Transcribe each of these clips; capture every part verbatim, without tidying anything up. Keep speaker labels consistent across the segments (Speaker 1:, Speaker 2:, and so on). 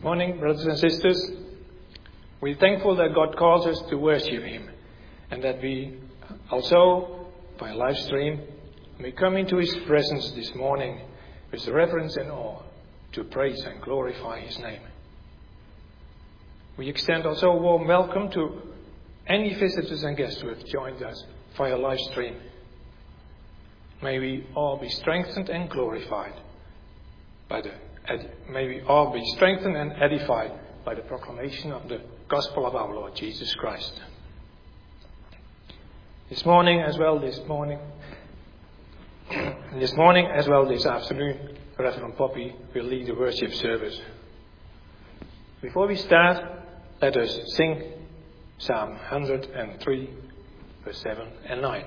Speaker 1: Morning, brothers and sisters. We're thankful that God calls us to worship Him, and that we also, by live stream, may come into His presence this morning with reverence and awe to praise and glorify His name. We extend also a warm welcome to any visitors and guests who have joined us via live stream. May we all be strengthened and glorified by the May we all be strengthened and edified by the proclamation of the gospel of our Lord Jesus Christ. This morning as well, this morning, this morning as well this afternoon, Reverend Poppy will lead the worship service. Before we start, let us sing Psalm one hundred three, verse seven and nine.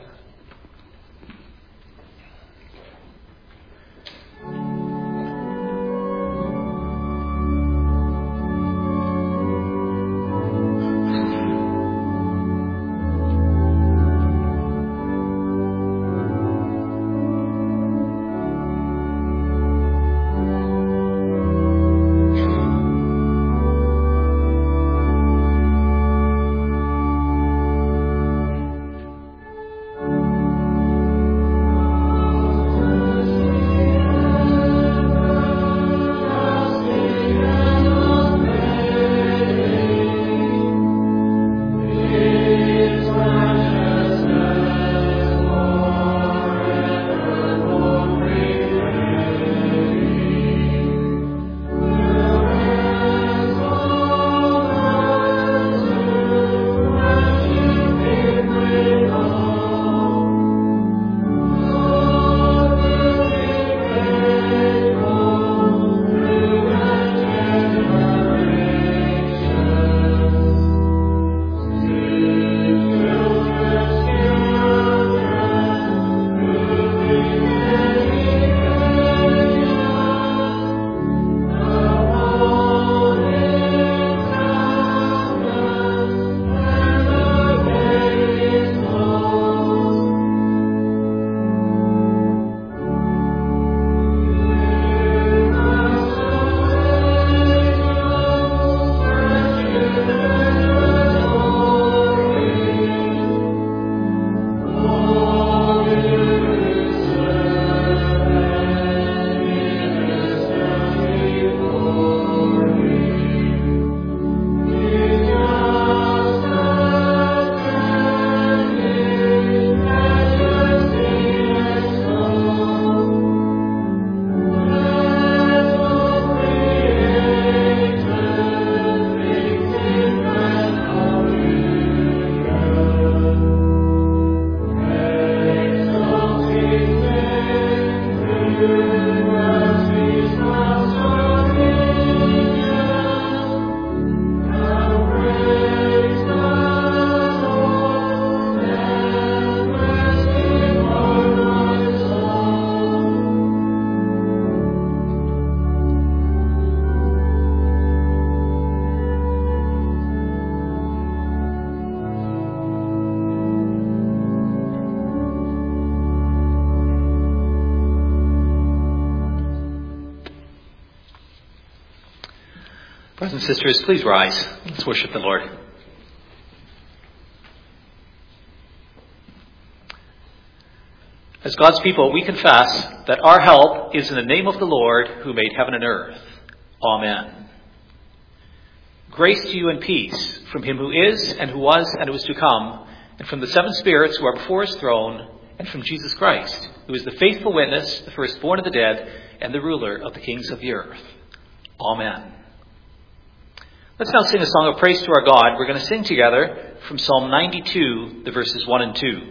Speaker 2: Brothers and sisters, please rise. Let's worship the Lord. As God's people, we confess that our help is in the name of the Lord who made heaven and earth. Amen. Grace to you and peace from him who is and who was and who is to come, and from the seven spirits who are before his throne, and from Jesus Christ, who is the faithful witness, the firstborn of the dead, and the ruler of the kings of the earth. Amen. Let's now sing a song of praise to our God. We're going to sing together from Psalm ninety-two, the verses one and two.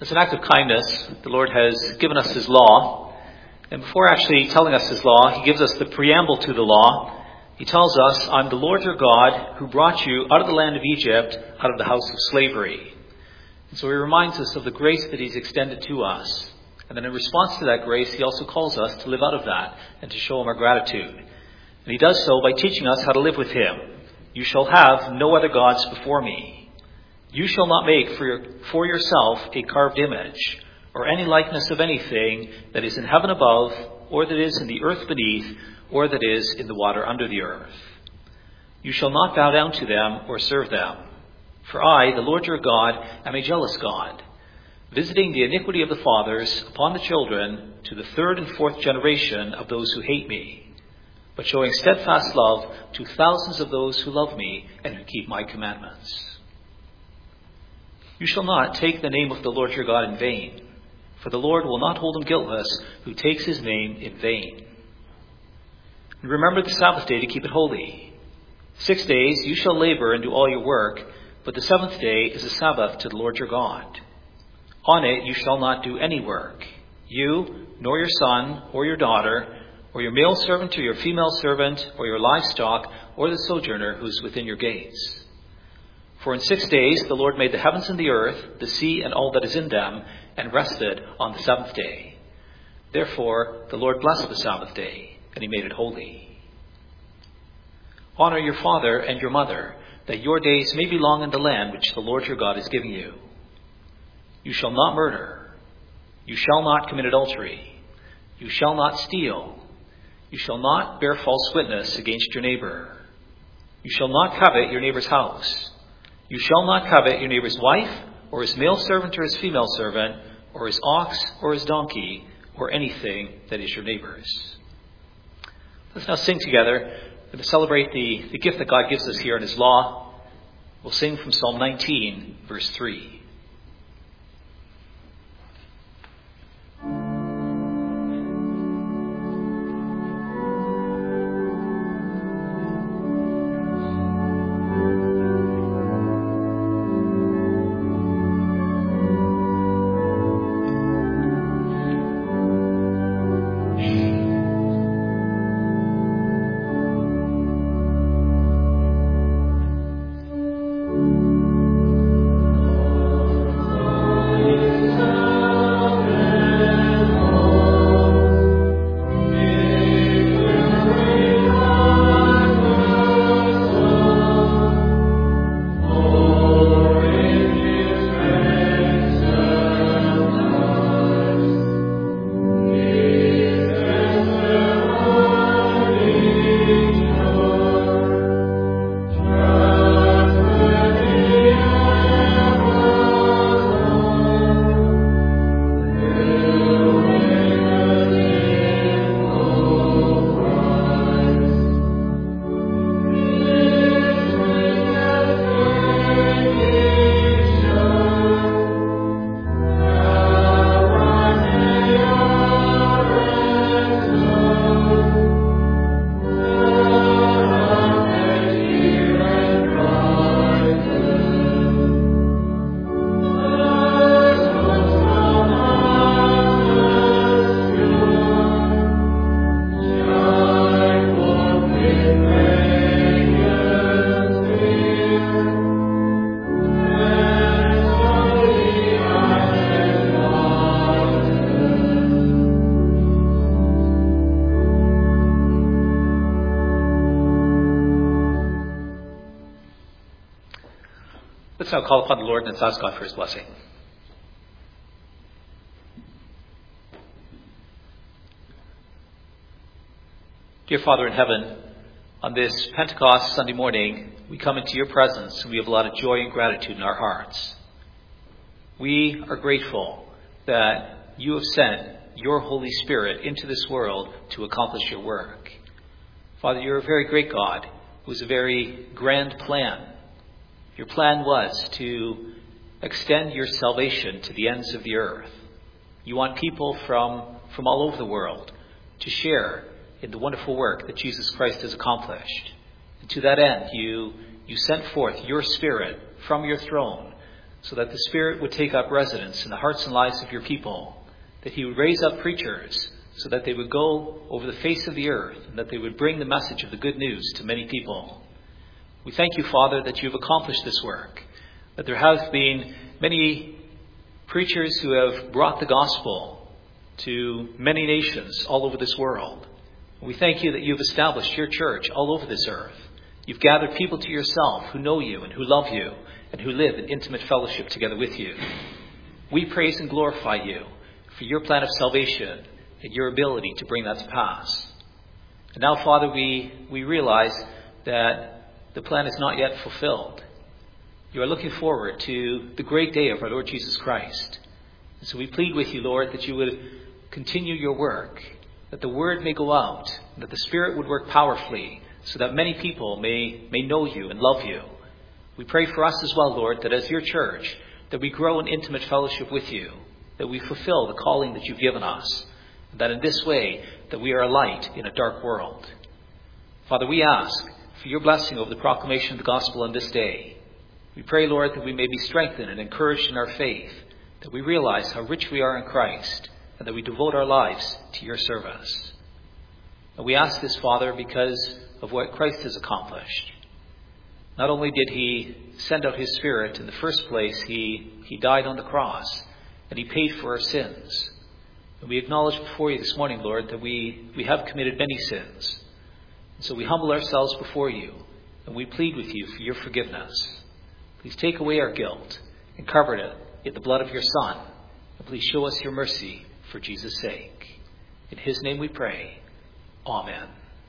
Speaker 2: As an act of kindness, the Lord has given us his law. And before actually telling us his law, he gives us the preamble to the law. He tells us, I'm the Lord your God who brought you out of the land of Egypt, out of the house of slavery. And so he reminds us of the grace that he's extended to us. And then in response to that grace, he also calls us to live out of that and to show him our gratitude. And he does so by teaching us how to live with him. You shall have no other gods before me. You shall not make for, your, for yourself a carved image, or any likeness of anything that is in heaven above, or that is in the earth beneath, or that is in the water under the earth. You shall not bow down to them or serve them. For I, the Lord your God, am a jealous God, visiting the iniquity of the fathers upon the children to the third and fourth generation of those who hate me, but showing steadfast love to thousands of those who love me and who keep my commandments. You shall not take the name of the Lord your God in vain, for the Lord will not hold him guiltless who takes his name in vain. And remember the Sabbath day to keep it holy. Six days you shall labor and do all your work, but the seventh day is a Sabbath to the Lord your God. On it you shall not do any work, you, nor your son, or your daughter, or your male servant or your female servant, or your livestock, or the sojourner who is within your gates. For in six days the Lord made the heavens and the earth, the sea and all that is in them, and rested on the seventh day. Therefore the Lord blessed the Sabbath day, and he made it holy. Honor your father and your mother, that your days may be long in the land which the Lord your God is giving you. You shall not murder. You shall not commit adultery. You shall not steal. You shall not bear false witness against your neighbor. You shall not covet your neighbor's house. You shall not covet your neighbor's wife, or his male servant or his female servant, or his ox or his donkey, or anything that is your neighbor's. Let's now sing together and to celebrate the, the gift that God gives us here in his law. We'll sing from Psalm nineteen, verse three. Let's now call upon the Lord and let's ask God for his blessing. Dear Father in heaven, on this Pentecost Sunday morning, we come into your presence and we have a lot of joy and gratitude in our hearts. We are grateful that you have sent your Holy Spirit into this world to accomplish your work. Father, you're a very great God who has a very grand plan. Your plan was to extend your salvation to the ends of the earth. You want people from, from all over the world to share in the wonderful work that Jesus Christ has accomplished. And to that end, you, you sent forth your Spirit from your throne so that the Spirit would take up residence in the hearts and lives of your people, that he would raise up preachers so that they would go over the face of the earth and that they would bring the message of the good news to many people. We thank you, Father, that you have accomplished this work, that there have been many preachers who have brought the gospel to many nations all over this world. We thank you that you've established your church all over this earth. You've gathered people to yourself who know you and who love you and who live in intimate fellowship together with you. We praise and glorify you for your plan of salvation and your ability to bring that to pass. And now, Father, we, we realize that the plan is not yet fulfilled. You are looking forward to the great day of our Lord Jesus Christ. And so we plead with you, Lord, that you would continue your work, that the word may go out, that the Spirit would work powerfully so that many people may, may know you and love you. We pray for us as well, Lord, that as your church, that we grow in intimate fellowship with you, that we fulfill the calling that you've given us, and that in this way, that we are a light in a dark world. Father, we ask for your blessing over the proclamation of the gospel on this day. We pray, Lord, that we may be strengthened and encouraged in our faith, that we realize how rich we are in Christ, and that we devote our lives to your service. And we ask this, Father, because of what Christ has accomplished. Not only did he send out his Spirit in the first place, he, he died on the cross, and he paid for our sins. And we acknowledge before you this morning, Lord, that we, we have committed many sins. And so we humble ourselves before you, and we plead with you for your forgiveness. Please take away our guilt and cover it in the blood of your Son. And please show us your mercy for Jesus' sake. In his name we pray. Amen.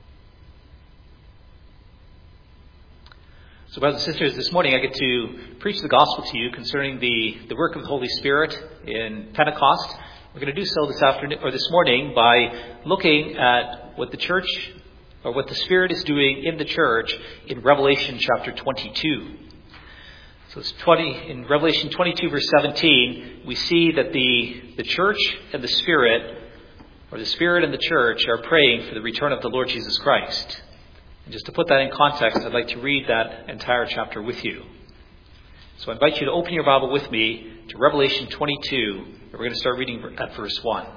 Speaker 2: So, brothers and sisters, this morning I get to preach the gospel to you concerning the, the work of the Holy Spirit in Pentecost. We're going to do so this afternoon or this morning by looking at what the church or what the Spirit is doing in the church in Revelation chapter twenty-two. So it's twenty in Revelation twenty-two verse seventeen, we see that the, the church and the Spirit, or the Spirit and the church, are praying for the return of the Lord Jesus Christ. And just to put that in context, I'd like to read that entire chapter with you. So I invite you to open your Bible with me to Revelation twenty-two, and we're going to start reading at verse one.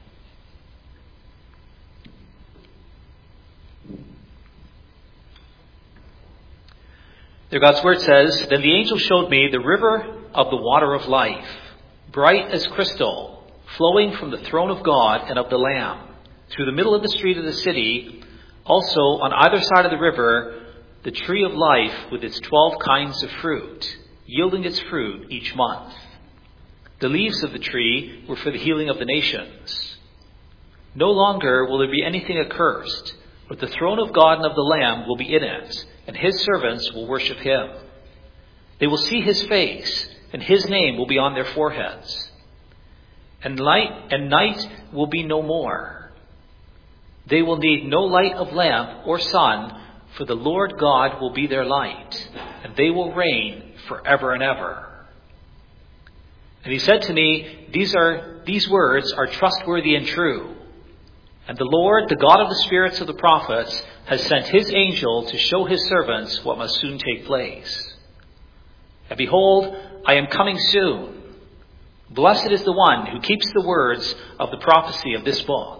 Speaker 2: There God's word says, "Then the angel showed me the river of the water of life, bright as crystal, flowing from the throne of God and of the Lamb, through the middle of the street of the city. Also, on either side of the river, the tree of life with its twelve kinds of fruit, yielding its fruit each month. The leaves of the tree were for the healing of the nations. No longer will there be anything accursed, but the throne of God and of the Lamb will be in it, and his servants will worship him. They will see his face, and his name will be on their foreheads. And light and night will be no more. They will need no light of lamp or sun, for the Lord God will be their light, and they will reign forever and ever." And he said to me, These are these words are trustworthy and true. And the Lord, the God of the spirits of the prophets, has sent his angel to show his servants what must soon take place. And behold, I am coming soon. Blessed is the one who keeps the words of the prophecy of this book.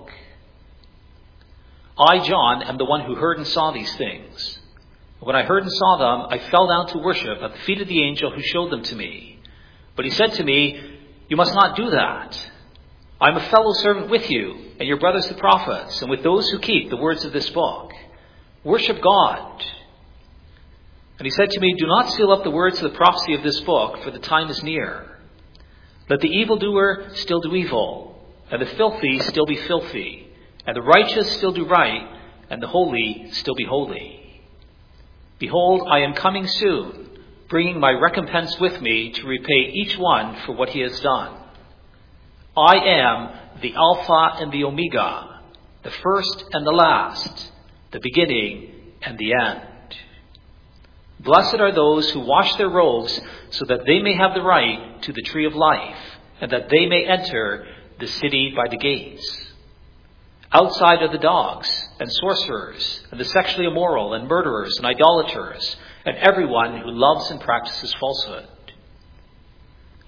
Speaker 2: I, John, am the one who heard and saw these things. When I heard and saw them, I fell down to worship at the feet of the angel who showed them to me. But he said to me, "You must not do that. I am a fellow servant with you and your brothers the prophets, and with those who keep the words of this book. Worship God." And he said to me, "Do not seal up the words of the prophecy of this book, for the time is near. Let the evildoer still do evil, and the filthy still be filthy, and the righteous still do right, and the holy still be holy. Behold, I am coming soon, bringing my recompense with me to repay each one for what he has done. I am the Alpha and the Omega, the first and the last, the beginning and the end. Blessed are those who wash their robes, so that they may have the right to the tree of life, and that they may enter the city by the gates. Outside are the dogs, and sorcerers, and the sexually immoral, and murderers, and idolaters, and everyone who loves and practices falsehood.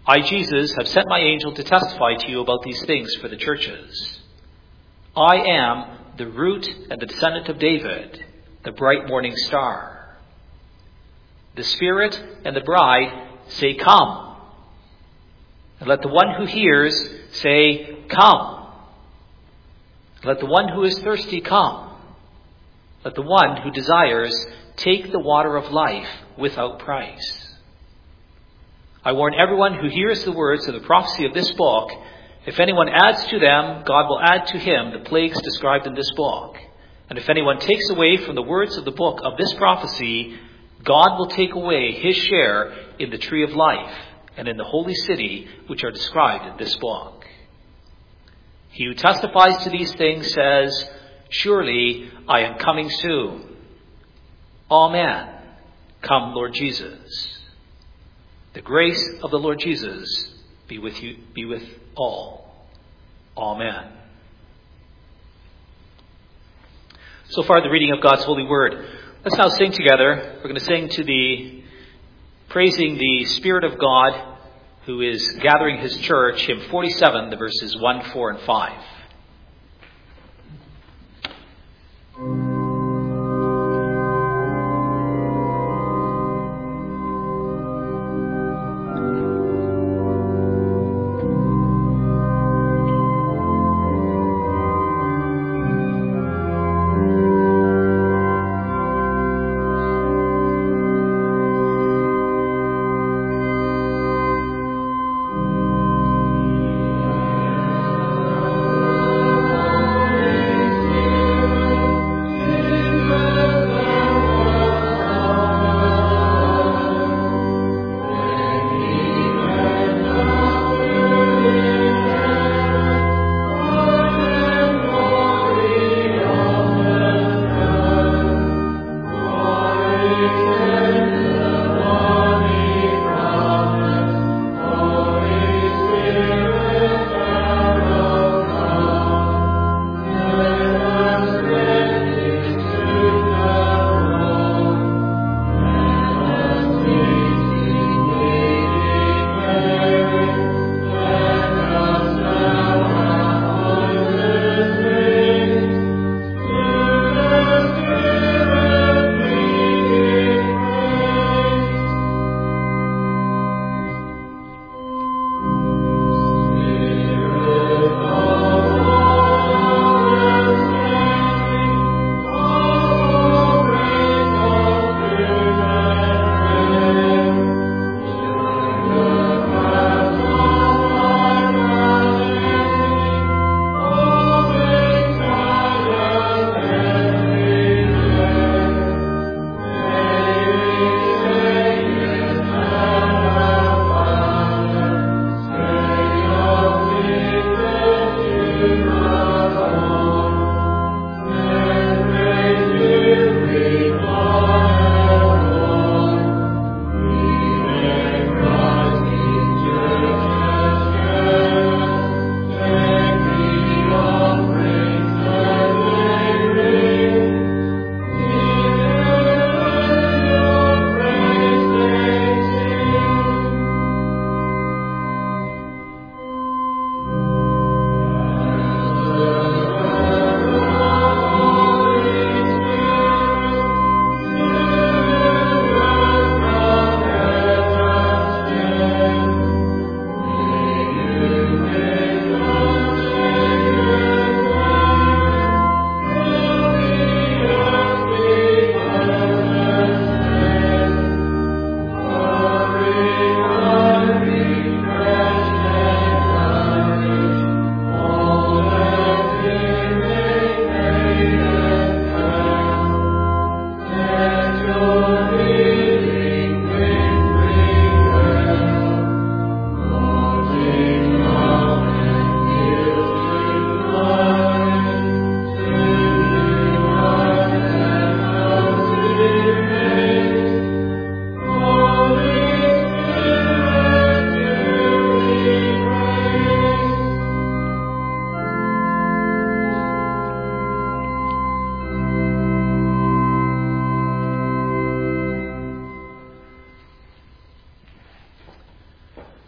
Speaker 2: I, Jesus, have sent my angel to testify to you about these things for the churches. I am the root and the descendant of David, the bright morning star. The Spirit and the bride say, come. And let the one who hears say, come. Let the one who is thirsty come. Let the one who desires take the water of life without price. I warn everyone who hears the words of the prophecy of this book, if anyone adds to them, God will add to him the plagues described in this book. And if anyone takes away from the words of the book of this prophecy, God will take away his share in the tree of life and in the holy city which are described in this book. He who testifies to these things says, surely I am coming soon. Amen. Come, Lord Jesus. The grace of the Lord Jesus be with you, be with all. Amen. So far, the reading of God's holy word. Let's now sing together. We're going to sing to the praising the Spirit of God who is gathering his church, hymn forty-seven, the verses one, four, and five.
Speaker 3: Amen.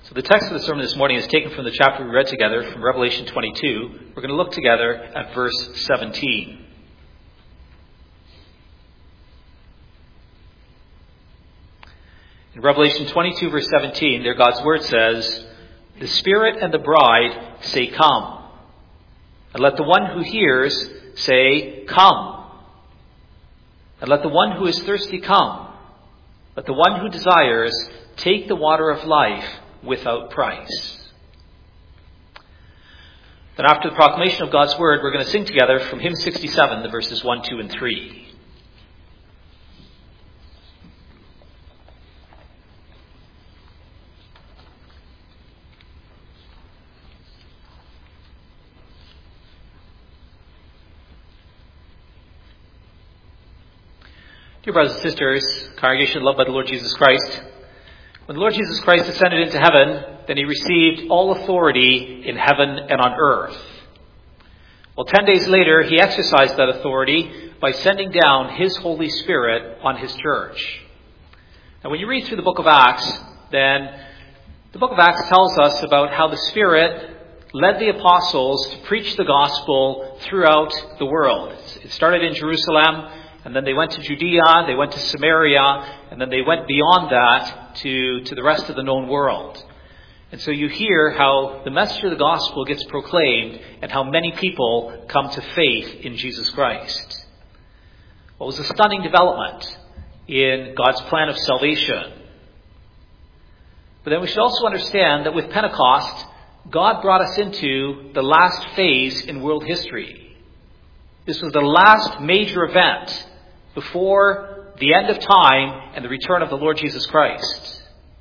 Speaker 2: So the text of the sermon this morning is taken from the chapter we read together from Revelation twenty-two. We're going to look together at verse seventeen. In Revelation twenty-two, verse seventeen, there God's word says, "The Spirit and the bride say, 'Come.' And let the one who hears say, 'Come.' And let the one who is thirsty come. Let the one who desires take the water of life without price." Then after the proclamation of God's word, we're going to sing together from hymn sixty-seven, the verses one, two, and three. Dear brothers and sisters, congregation loved by the Lord Jesus Christ, when the Lord Jesus Christ ascended into heaven, then he received all authority in heaven and on earth. Well, ten days later, he exercised that authority by sending down his Holy Spirit on his church. Now, when you read through the book of Acts, then the book of Acts tells us about how the Spirit led the apostles to preach the gospel throughout the world. It started in Jerusalem, and then they went to Judea, they went to Samaria, and then they went beyond that to, to the rest of the known world. And so you hear how the message of the gospel gets proclaimed and how many people come to faith in Jesus Christ. Well, it was a stunning development in God's plan of salvation. But then we should also understand that with Pentecost, God brought us into the last phase in world history. This was the last major event before the end of time and the return of the Lord Jesus Christ.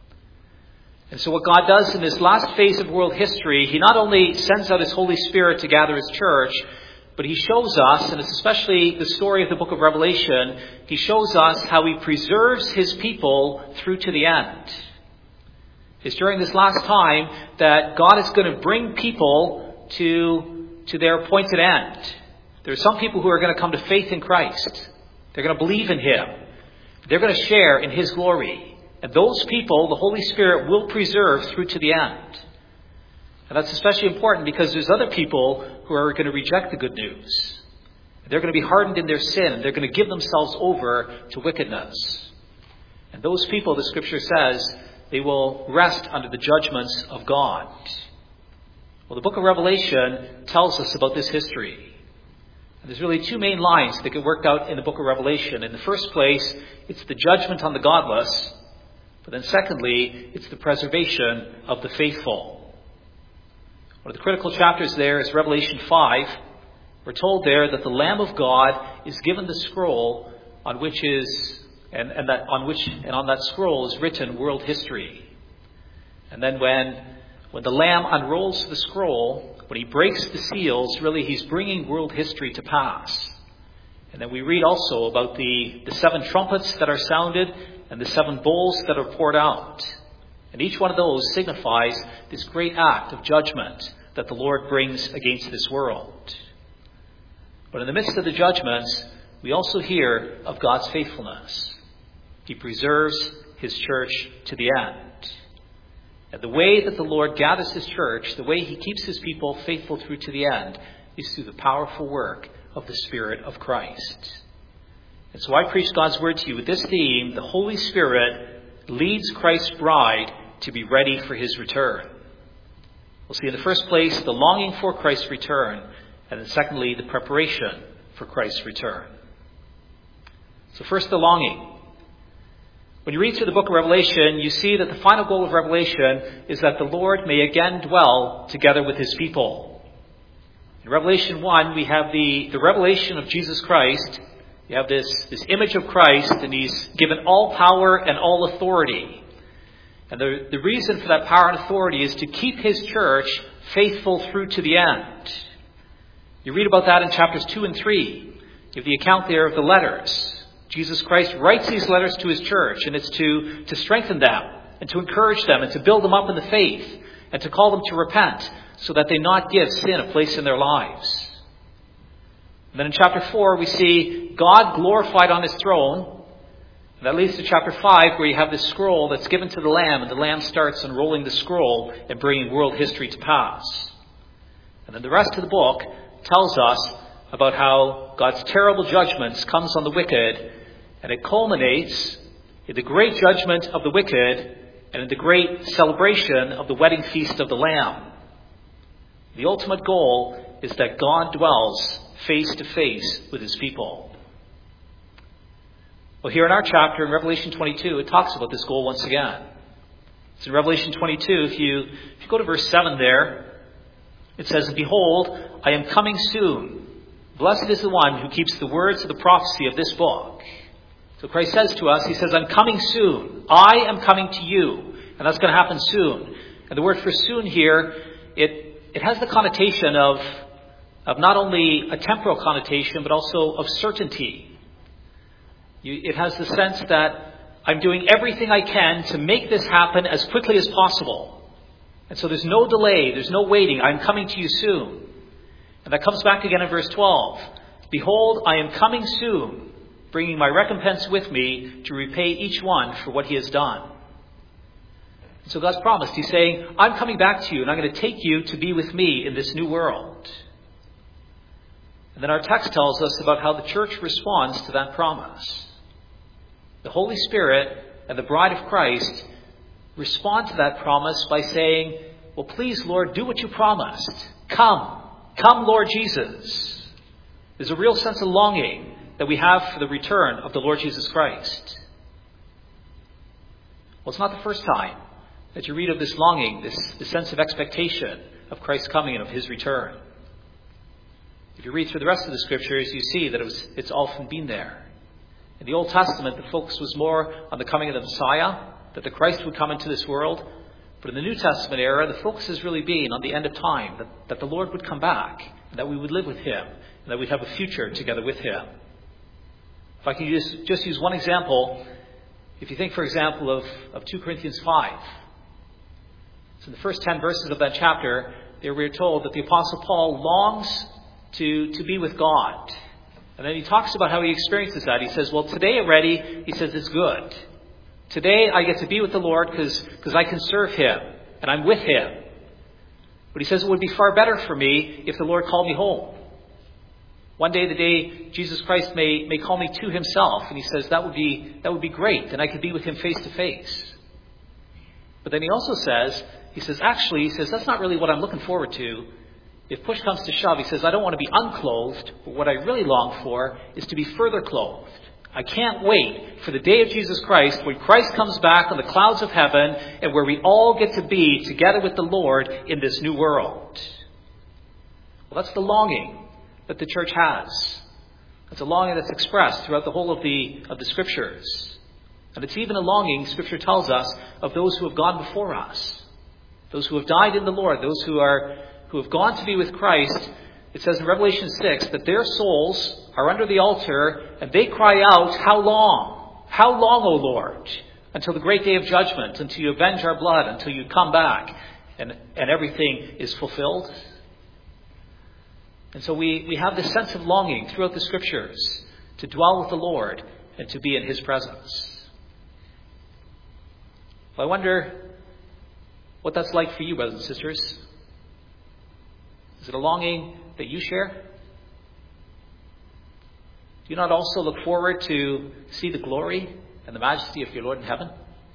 Speaker 2: And so what God does in this last phase of world history, he not only sends out his Holy Spirit to gather his church, but he shows us, and it's especially the story of the book of Revelation, he shows us how he preserves his people through to the end. It's during this last time that God is going to bring people to, to their appointed end. There are some people who are going to come to faith in Christ. They're going to believe in him. They're going to share in his glory. And those people, the Holy Spirit will preserve through to the end. And that's especially important because there's other people who are going to reject the good news. They're going to be hardened in their sin, and they're going to give themselves over to wickedness. And those people, the scripture says, they will rest under the judgments of God. Well, the book of Revelation tells us about this history. There's really two main lines that get worked out in the book of Revelation. In the first place, it's the judgment on the godless. But then secondly, it's the preservation of the faithful. One of the critical chapters there is Revelation five. We're told there that the Lamb of God is given the scroll on which is, and, and that on which, and on that scroll is written world history. And then when, when the Lamb unrolls the scroll, when he breaks the seals, really he's bringing world history to pass. And then we read also about the, the seven trumpets that are sounded and the seven bowls that are poured out. And each one of those signifies this great act of judgment that the Lord brings against this world. But in the midst of the judgments, we also hear of God's faithfulness. He preserves his church to the end. And the way that the Lord gathers his church, the way he keeps his people faithful through to the end, is through the powerful work of the Spirit of Christ. And so I preach God's word to you with this theme: the Holy Spirit leads Christ's bride to be ready for his return. We'll see in the first place the longing for Christ's return, and then secondly the preparation for Christ's return. So first, the longing. When you read through the book of Revelation, you see that the final goal of Revelation is that the Lord may again dwell together with his people. In Revelation one, we have the, the revelation of Jesus Christ. You have this, this image of Christ, and he's given all power and all authority. And the, the reason for that power and authority is to keep his church faithful through to the end. You read about that in chapters two and three. You have the account there of the letters. Jesus Christ writes these letters to his church, and it's to, to strengthen them and to encourage them and to build them up in the faith and to call them to repent so that they not give sin a place in their lives. And then in chapter four, we see God glorified on his throne. And And that leads to chapter five, where you have this scroll that's given to the Lamb, and the Lamb starts unrolling the scroll and bringing world history to pass. And then the rest of the book tells us about how God's terrible judgments comes on the wicked, and it culminates in the great judgment of the wicked and in the great celebration of the wedding feast of the Lamb. The ultimate goal is that God dwells face to face with his people. Well, here in our chapter, in Revelation twenty-two, it talks about this goal once again. It's in Revelation twenty-two, if you, if you go to verse seven there, it says, "And behold, I am coming soon. Blessed is the one who keeps the words of the prophecy of this book." So Christ says to us, he says, "I'm coming soon. I am coming to you." And that's going to happen soon. And the word for soon here, it, it has the connotation of, of not only a temporal connotation, but also of certainty. You, it has the sense that I'm doing everything I can to make this happen as quickly as possible. And so there's no delay, there's no waiting. I'm coming to you soon. And that comes back again in verse twelve. "Behold, I am coming soon, bringing my recompense with me to repay each one for what he has done." And so God's promised. He's saying, I'm coming back to you, and I'm going to take you to be with me in this new world. And then our text tells us about how the church responds to that promise. The Holy Spirit and the bride of Christ respond to that promise by saying, well, please, Lord, do what you promised. Come. Come, Lord Jesus. There's a real sense of longing that we have for the return of the Lord Jesus Christ. Well, it's not the first time that you read of this longing, this, this sense of expectation of Christ's coming and of his return. If you read through the rest of the scriptures, you see that it was, it's often been there. In the Old Testament, the focus was more on the coming of the Messiah, that the Christ would come into this world. But in the New Testament era, the focus has really been on the end of time, that, that the Lord would come back, and that we would live with him, and that we'd have a future together with him. If I can just, just use one example, if you think, for example, of, of two Corinthians five. So in the first ten verses of that chapter, there we're told that the Apostle Paul longs to, to be with God. And then he talks about how he experiences that. He says, well, today already, he says, it's good. Today I get to be with the Lord because because I can serve him and I'm with him. But he says it would be far better for me if the Lord called me home. One day, the day Jesus Christ may, may call me to himself, and he says that would be that would be great, and I could be with him face to face. But then he also says, he says, actually, he says, that's not really what I'm looking forward to. If push comes to shove, he says, I don't want to be unclothed, but what I really long for is to be further clothed. I can't wait for the day of Jesus Christ when Christ comes back on the clouds of heaven and where we all get to be together with the Lord in this new world. Well, that's the longing that the church has. That's a longing that's expressed throughout the whole of the of the Scriptures. And it's even a longing, Scripture tells us, of those who have gone before us. Those who have died in the Lord, those who are who have gone to be with Christ. It says in Revelation six that their souls are under the altar and they cry out, how long? How long, O Lord? Until the great day of judgment, until you avenge our blood, until you come back and, and everything is fulfilled. And so we, we have this sense of longing throughout the Scriptures to dwell with the Lord and to be in his presence. Well, I wonder what that's like for you, brothers and sisters. Is it a longing that you share? Do you not also look forward to see the glory and the majesty of your Lord in heaven?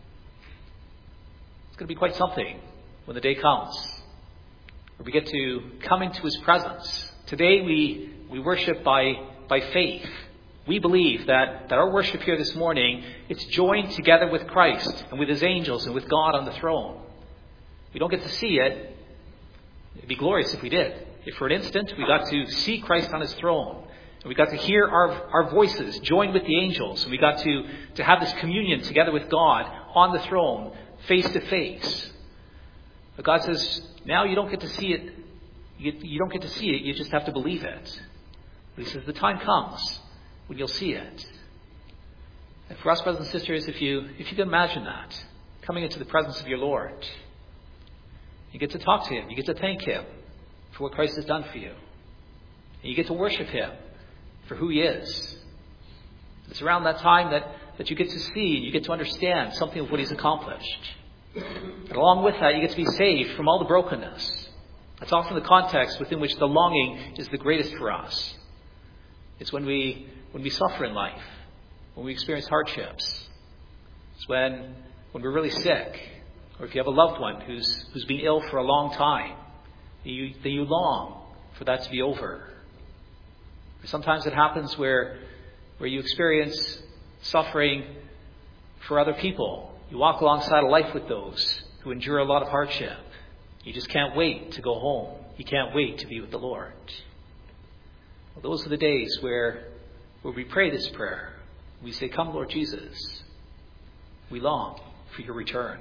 Speaker 2: It's going to be quite something when the day comes where we get to come into his presence. Today we, we worship by, by faith. We believe that, that our worship here this morning, it's joined together with Christ and with his angels and with God on the throne. We don't get to see it. It'd be glorious if we did. If for an instant we got to see Christ on his throne, and we got to hear our, our voices joined with the angels, and we got to, to have this communion together with God on the throne, face to face. But God says, now you don't get to see it. You, you don't get to see it. You just have to believe it. But he says, the time comes when you'll see it. And for us, brothers and sisters, if you, if you can imagine that, coming into the presence of your Lord, you get to talk to him. You get to thank him for what Christ has done for you. And you get to worship him for who he is. It's around that time that, that you get to see, you get to understand something of what he's accomplished. And along with that, you get to be saved from all the brokenness. That's often the context within which the longing is the greatest for us. It's when we when we suffer in life, when we experience hardships. It's when when we're really sick, or if you have a loved one who's who's been ill for a long time, you that you long for that to be over. Or sometimes it happens where where you experience suffering for other people. You walk alongside of life with those who endure a lot of hardship. You just can't wait to go home. You can't wait to be with the Lord. Well, those are the days where, where we pray this prayer. We say, "Come, Lord Jesus. We long for your return."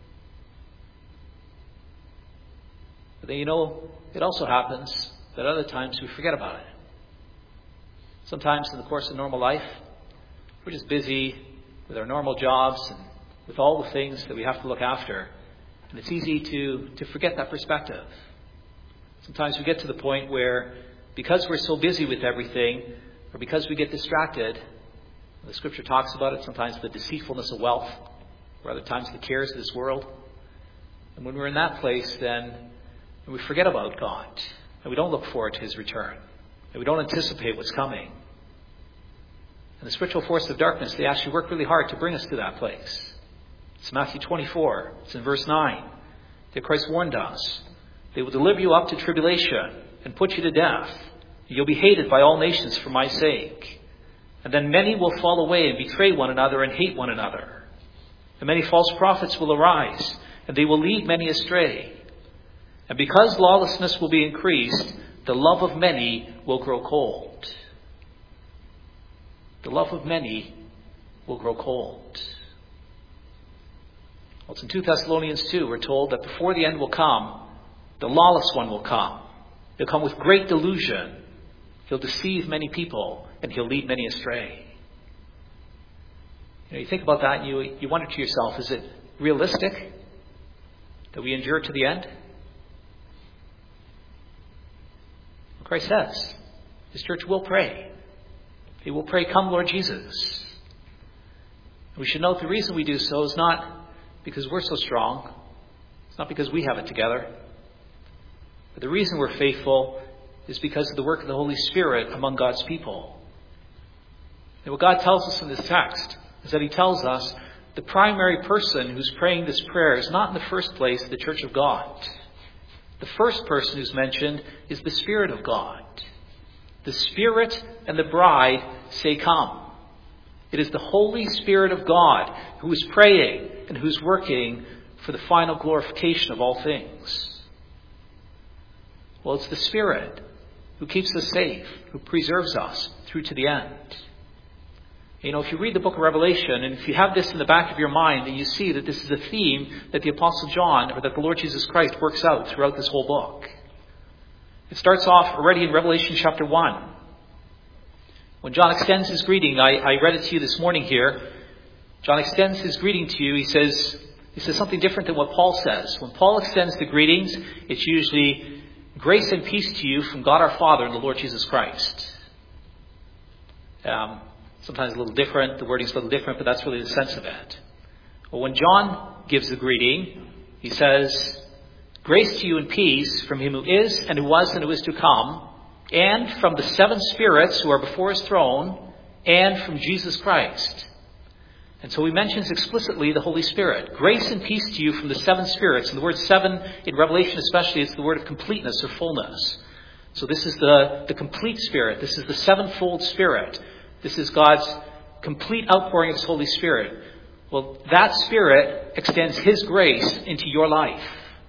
Speaker 2: But then, you know, it also happens that other times we forget about it. Sometimes in the course of normal life, we're just busy with our normal jobs and with all the things that we have to look after. And it's easy to, to forget that perspective. Sometimes we get to the point where, because we're so busy with everything, or because we get distracted, the scripture talks about it, sometimes the deceitfulness of wealth, or other times the cares of this world. And when we're in that place, then we forget about God, and we don't look forward to his return, and we don't anticipate what's coming. And the spiritual forces of darkness, they actually work really hard to bring us to that place. It's Matthew twenty-four. It's in verse nine. That Christ warned us. They will deliver you up to tribulation and put you to death. You'll be hated by all nations for my sake. And then many will fall away and betray one another and hate one another. And many false prophets will arise, and they will lead many astray. And because lawlessness will be increased, the love of many will grow cold. The love of many will grow cold. Well, it's in Second Thessalonians two, we're told that before the end will come, the lawless one will come. He'll come with great delusion. He'll deceive many people, and he'll lead many astray. You know, you think about that, and you, you wonder to yourself, is it realistic that we endure to the end? Well, Christ says, his church will pray. They will pray, "Come, Lord Jesus." And we should note the reason we do so is not because we're so strong. It's not because we have it together. But the reason we're faithful is because of the work of the Holy Spirit among God's people. And what God tells us in this text is that he tells us the primary person who's praying this prayer is not in the first place the church of God. The first person who's mentioned is the Spirit of God. The Spirit and the bride say, "Come." It is the Holy Spirit of God who is praying and who's working for the final glorification of all things. Well, it's the Spirit who keeps us safe, who preserves us through to the end. You know, if you read the book of Revelation, and if you have this in the back of your mind, then you see that this is a theme that the Apostle John, or that the Lord Jesus Christ works out throughout this whole book. It starts off already in Revelation chapter one. When John extends his greeting, I, I read it to you this morning here. John extends his greeting to you. He says, he says something different than what Paul says. When Paul extends the greetings, it's usually grace and peace to you from God our Father and the Lord Jesus Christ. Um, sometimes a little different. The wording's a little different, but that's really the sense of it. Well, when John gives the greeting, he says, "Grace to you and peace from him who is and who was and who is to come, and from the seven spirits who are before his throne, and from Jesus Christ." And so he mentions explicitly the Holy Spirit. Grace and peace to you from the seven spirits. And the word seven in Revelation especially is the word of completeness or fullness. So this is the, the complete Spirit. This is the sevenfold Spirit. This is God's complete outpouring of his Holy Spirit. Well, that Spirit extends his grace into your life.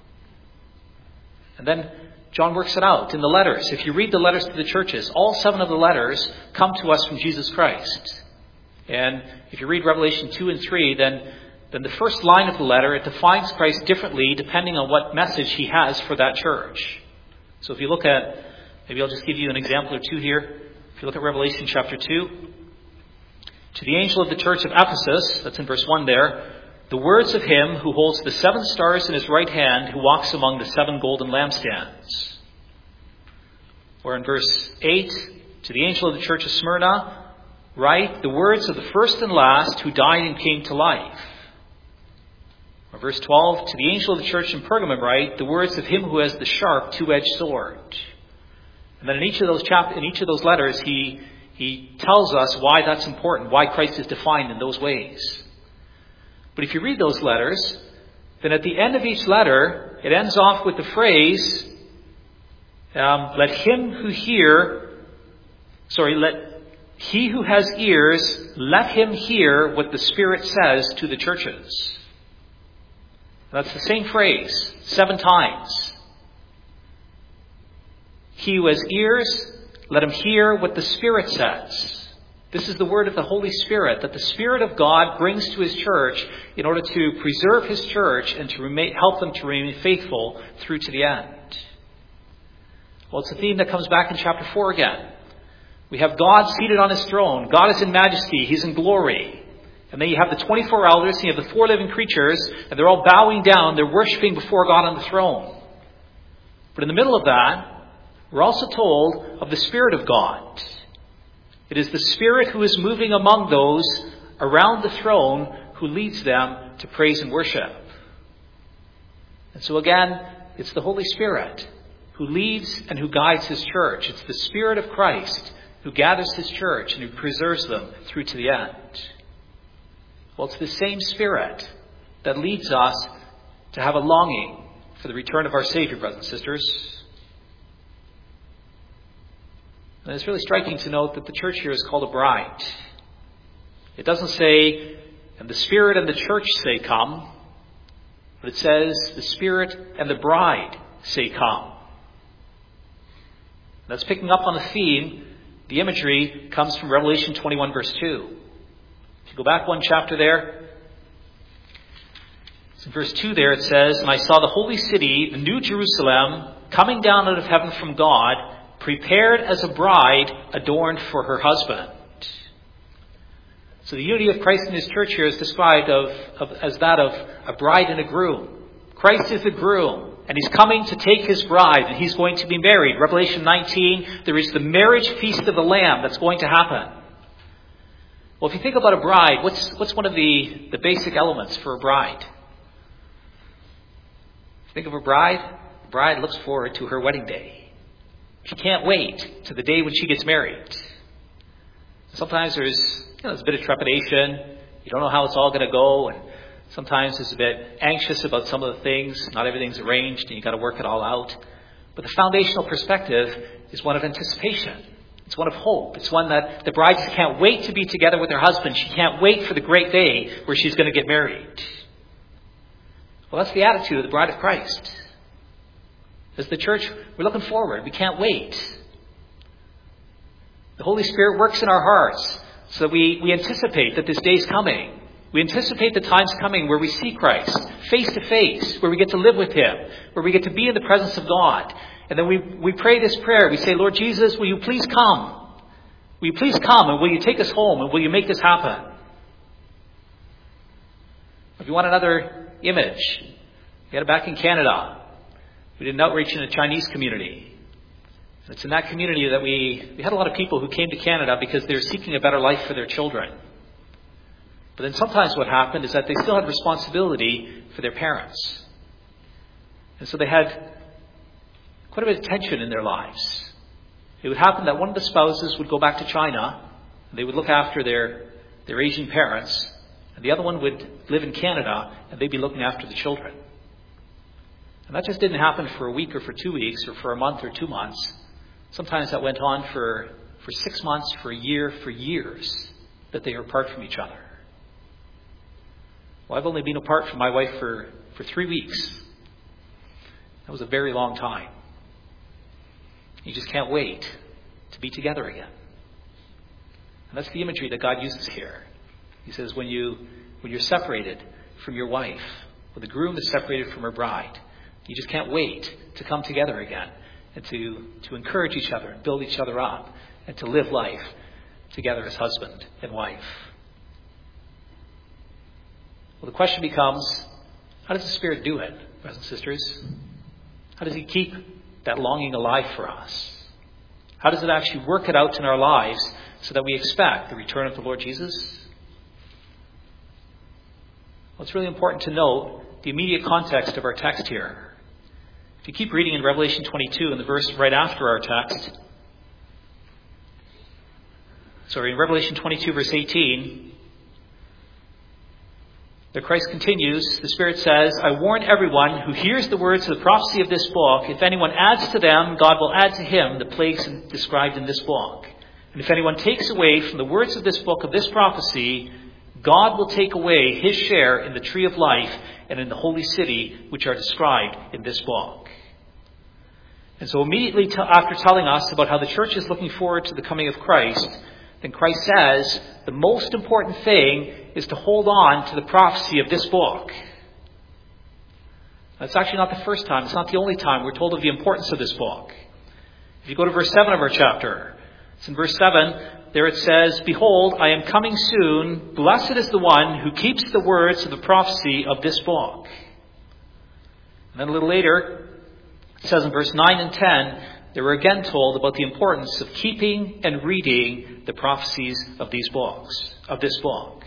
Speaker 2: And then John works it out in the letters. If you read the letters to the churches, all seven of the letters come to us from Jesus Christ. And if you read Revelation two and three, then, then the first line of the letter, it defines Christ differently depending on what message he has for that church. So if you look at, maybe I'll just give you an example or two here. If you look at Revelation chapter two, to the angel of the church of Ephesus, that's in verse one there, the words of him who holds the seven stars in his right hand, who walks among the seven golden lampstands. Or in verse eight, to the angel of the church of Smyrna, write the words of the first and last who died and came to life. Or verse twelve, to the angel of the church in Pergamum write the words of him who has the sharp two-edged sword. And then in each of those chap- in each of those letters, he, he tells us why that's important, why Christ is defined in those ways. But if you read those letters, then at the end of each letter, it ends off with the phrase, um, let him who hear, sorry, let he who has ears, let him hear what the Spirit says to the churches. And that's the same phrase, seven times. He who has ears, let him hear what the Spirit says. This is the word of the Holy Spirit that the Spirit of God brings to His church in order to preserve His church and to remain, help them to remain faithful through to the end. Well, it's a theme that comes back in chapter four again. We have God seated on His throne. God is in majesty. He's in glory. And then you have the twenty-four elders, and you have the four living creatures, and they're all bowing down. They're worshiping before God on the throne. But in the middle of that, we're also told of the Spirit of God. It is the Spirit who is moving among those around the throne who leads them to praise and worship. And so again, it's the Holy Spirit who leads and who guides His church. It's the Spirit of Christ who gathers His church and who preserves them through to the end. Well, it's the same Spirit that leads us to have a longing for the return of our Savior, brothers and sisters. And it's really striking to note that the church here is called a bride. It doesn't say, and the Spirit and the church say come, but it says, the Spirit and the bride say come. And that's picking up on the theme. The imagery comes from Revelation twenty-one, verse two. If you go back one chapter there, in verse two there it says, and I saw the holy city, the new Jerusalem, coming down out of heaven from God, prepared as a bride adorned for her husband. So the unity of Christ and His church here is described of, of, as that of a bride and a groom. Christ is the groom, and He's coming to take His bride, and He's going to be married. Revelation nineteen, there is the marriage feast of the Lamb that's going to happen. Well, if you think about a bride, what's, what's one of the, the basic elements for a bride? Think of a bride. A bride looks forward to her wedding day. She can't wait to the day when she gets married. Sometimes there's, you know, there's a bit of trepidation. You don't know how it's all going to go. And sometimes there's a bit anxious about some of the things. Not everything's arranged and you've got to work it all out. But the foundational perspective is one of anticipation. It's one of hope. It's one that the bride just can't wait to be together with her husband. She can't wait for the great day where she's going to get married. Well, that's the attitude of the bride of Christ. As the church, we're looking forward. We can't wait. The Holy Spirit works in our hearts so that we, we anticipate that this day's coming. We anticipate the time's coming where we see Christ face to face, where we get to live with Him, where we get to be in the presence of God. And then we, we pray this prayer. We say, Lord Jesus, will you please come? Will you please come and will you take us home and will you make this happen? If you want another image, we had it back in Canada. We did an outreach in a Chinese community. And it's in that community that we, we had a lot of people who came to Canada because they were seeking a better life for their children. But then sometimes what happened is that they still had responsibility for their parents. And so they had quite a bit of tension in their lives. It would happen that one of the spouses would go back to China, and they would look after their, their Asian parents, and the other one would live in Canada, and they'd be looking after the children. And that just didn't happen for a week or for two weeks or for a month or two months. Sometimes that went on for, for six months, for a year, for years, that they were apart from each other. Well, I've only been apart from my wife for, for three weeks. That was a very long time. You just can't wait to be together again. And that's the imagery that God uses here. He says when, you, when you're separated from your wife, when the groom is separated from her bride, you just can't wait to come together again and to, to encourage each other and build each other up and to live life together as husband and wife. Well, the question becomes, how does the Spirit do it, brothers and sisters? How does He keep that longing alive for us? How does it actually work it out in our lives so that we expect the return of the Lord Jesus? Well, it's really important to note the immediate context of our text here. If you keep reading in Revelation twenty-two, in the verse right after our text, sorry, in Revelation twenty-two, verse eighteen, there Christ continues, the Spirit says, I warn everyone who hears the words of the prophecy of this book, if anyone adds to them, God will add to him the plagues described in this book. And if anyone takes away from the words of this book of this prophecy, God will take away his share in the tree of life and in the holy city, which are described in this book. And so immediately t- after telling us about how the church is looking forward to the coming of Christ, then Christ says the most important thing is to hold on to the prophecy of this book. That's actually not the first time. It's not the only time we're told of the importance of this book. If you go to verse seven of our chapter, it's in verse seven, there it says, Behold, I am coming soon. Blessed is the one who keeps the words of the prophecy of this book. And then a little later, it says in verse nine and ten, they were again told about the importance of keeping and reading the prophecies of these books, of this book.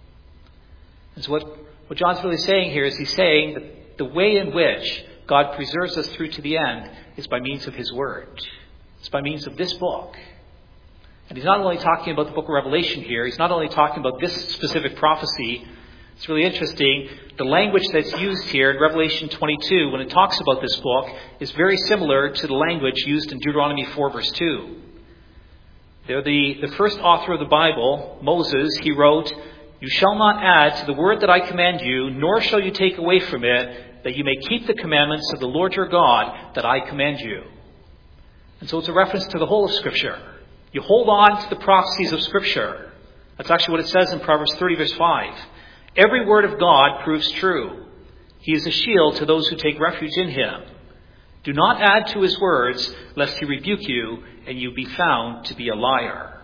Speaker 2: And so what, what John's really saying here is he's saying that the way in which God preserves us through to the end is by means of his word. It's by means of this book. And he's not only talking about the book of Revelation here, he's not only talking about this specific prophecy. It's really interesting. The language that's used here in Revelation twenty-two, when it talks about this book, is very similar to the language used in Deuteronomy four, verse two. There, the, the first author of the Bible, Moses, he wrote, You shall not add to the word that I command you, nor shall you take away from it, that you may keep the commandments of the Lord your God that I command you. And so it's a reference to the whole of Scripture. You hold on to the prophecies of Scripture. That's actually what it says in Proverbs thirty, verse five. Every word of God proves true. He is a shield to those who take refuge in him. Do not add to his words, lest he rebuke you, and you be found to be a liar.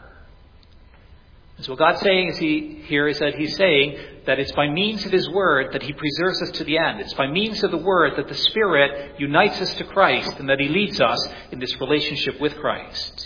Speaker 2: And so what God's saying is he, here is that he's saying that it's by means of his word that he preserves us to the end. It's by means of the word that the Spirit unites us to Christ and that he leads us in this relationship with Christ.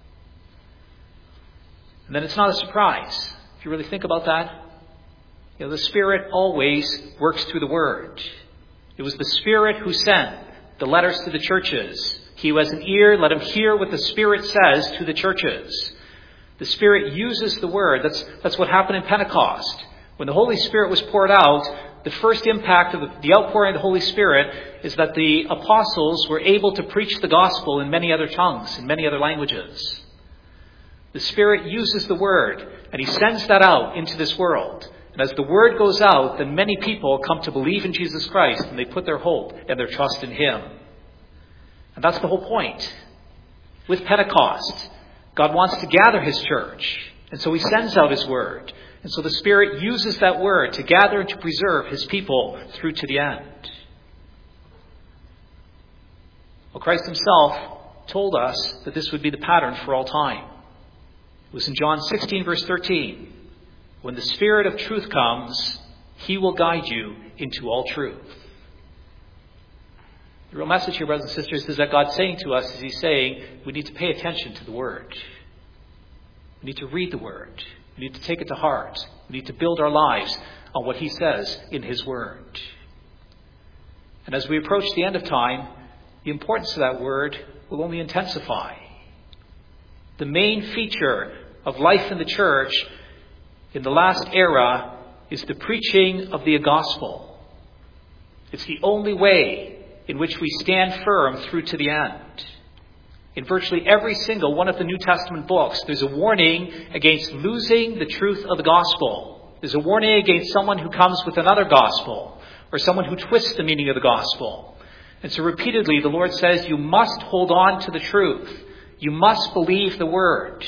Speaker 2: And then it's not a surprise. If you really think about that, you know, the Spirit always works through the Word. It was the Spirit who sent the letters to the churches. He who has an ear, let him hear what the Spirit says to the churches. The Spirit uses the Word. That's, that's what happened in Pentecost. When the Holy Spirit was poured out, the first impact of the, the outpouring of the Holy Spirit is that the apostles were able to preach the gospel in many other tongues, in many other languages. The Spirit uses the Word, and he sends that out into this world. And as the Word goes out, then many people come to believe in Jesus Christ, and they put their hope and their trust in him. And that's the whole point. With Pentecost, God wants to gather his church, and so he sends out his Word. And so the Spirit uses that Word to gather and to preserve his people through to the end. Well, Christ himself told us that this would be the pattern for all time. It was in John sixteen, verse thirteen. When the Spirit of truth comes, he will guide you into all truth. The real message here, brothers and sisters, is that God's saying to us, is he's saying, we need to pay attention to the Word. We need to read the Word. We need to take it to heart. We need to build our lives on what he says in his Word. And as we approach the end of time, the importance of that Word will only intensify. The main feature of life in the church in the last era is the preaching of the gospel. It's the only way in which we stand firm through to the end. In virtually every single one of the New Testament books, there's a warning against losing the truth of the gospel. There's a warning against someone who comes with another gospel or someone who twists the meaning of the gospel. And so repeatedly, the Lord says, you must hold on to the truth. You must believe the Word.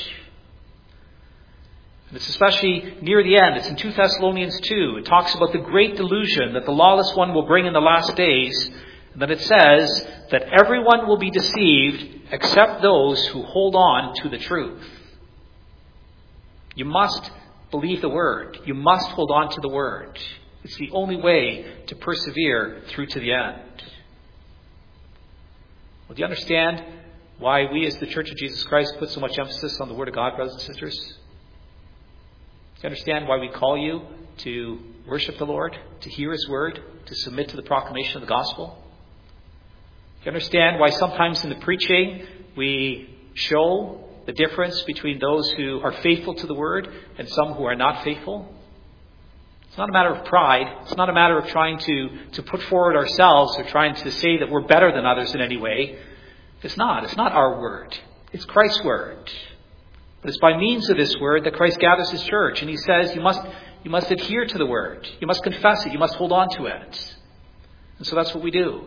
Speaker 2: And it's especially near the end. It's in Second Thessalonians two. It talks about the great delusion that the lawless one will bring in the last days. And then it says that everyone will be deceived except those who hold on to the truth. You must believe the Word. You must hold on to the Word. It's the only way to persevere through to the end. Well, do you understand why we as the Church of Jesus Christ put so much emphasis on the Word of God, brothers and sisters? Do you understand why we call you to worship the Lord, to hear His Word, to submit to the proclamation of the gospel? Do you understand why sometimes in the preaching we show the difference between those who are faithful to the Word and some who are not faithful? It's not a matter of pride. It's not a matter of trying to, to put forward ourselves or trying to say that we're better than others in any way. It's not. It's not our word. It's Christ's word. But it's by means of this word that Christ gathers His church. And He says you must, you must adhere to the word. You must confess it. You must hold on to it. And so that's what we do.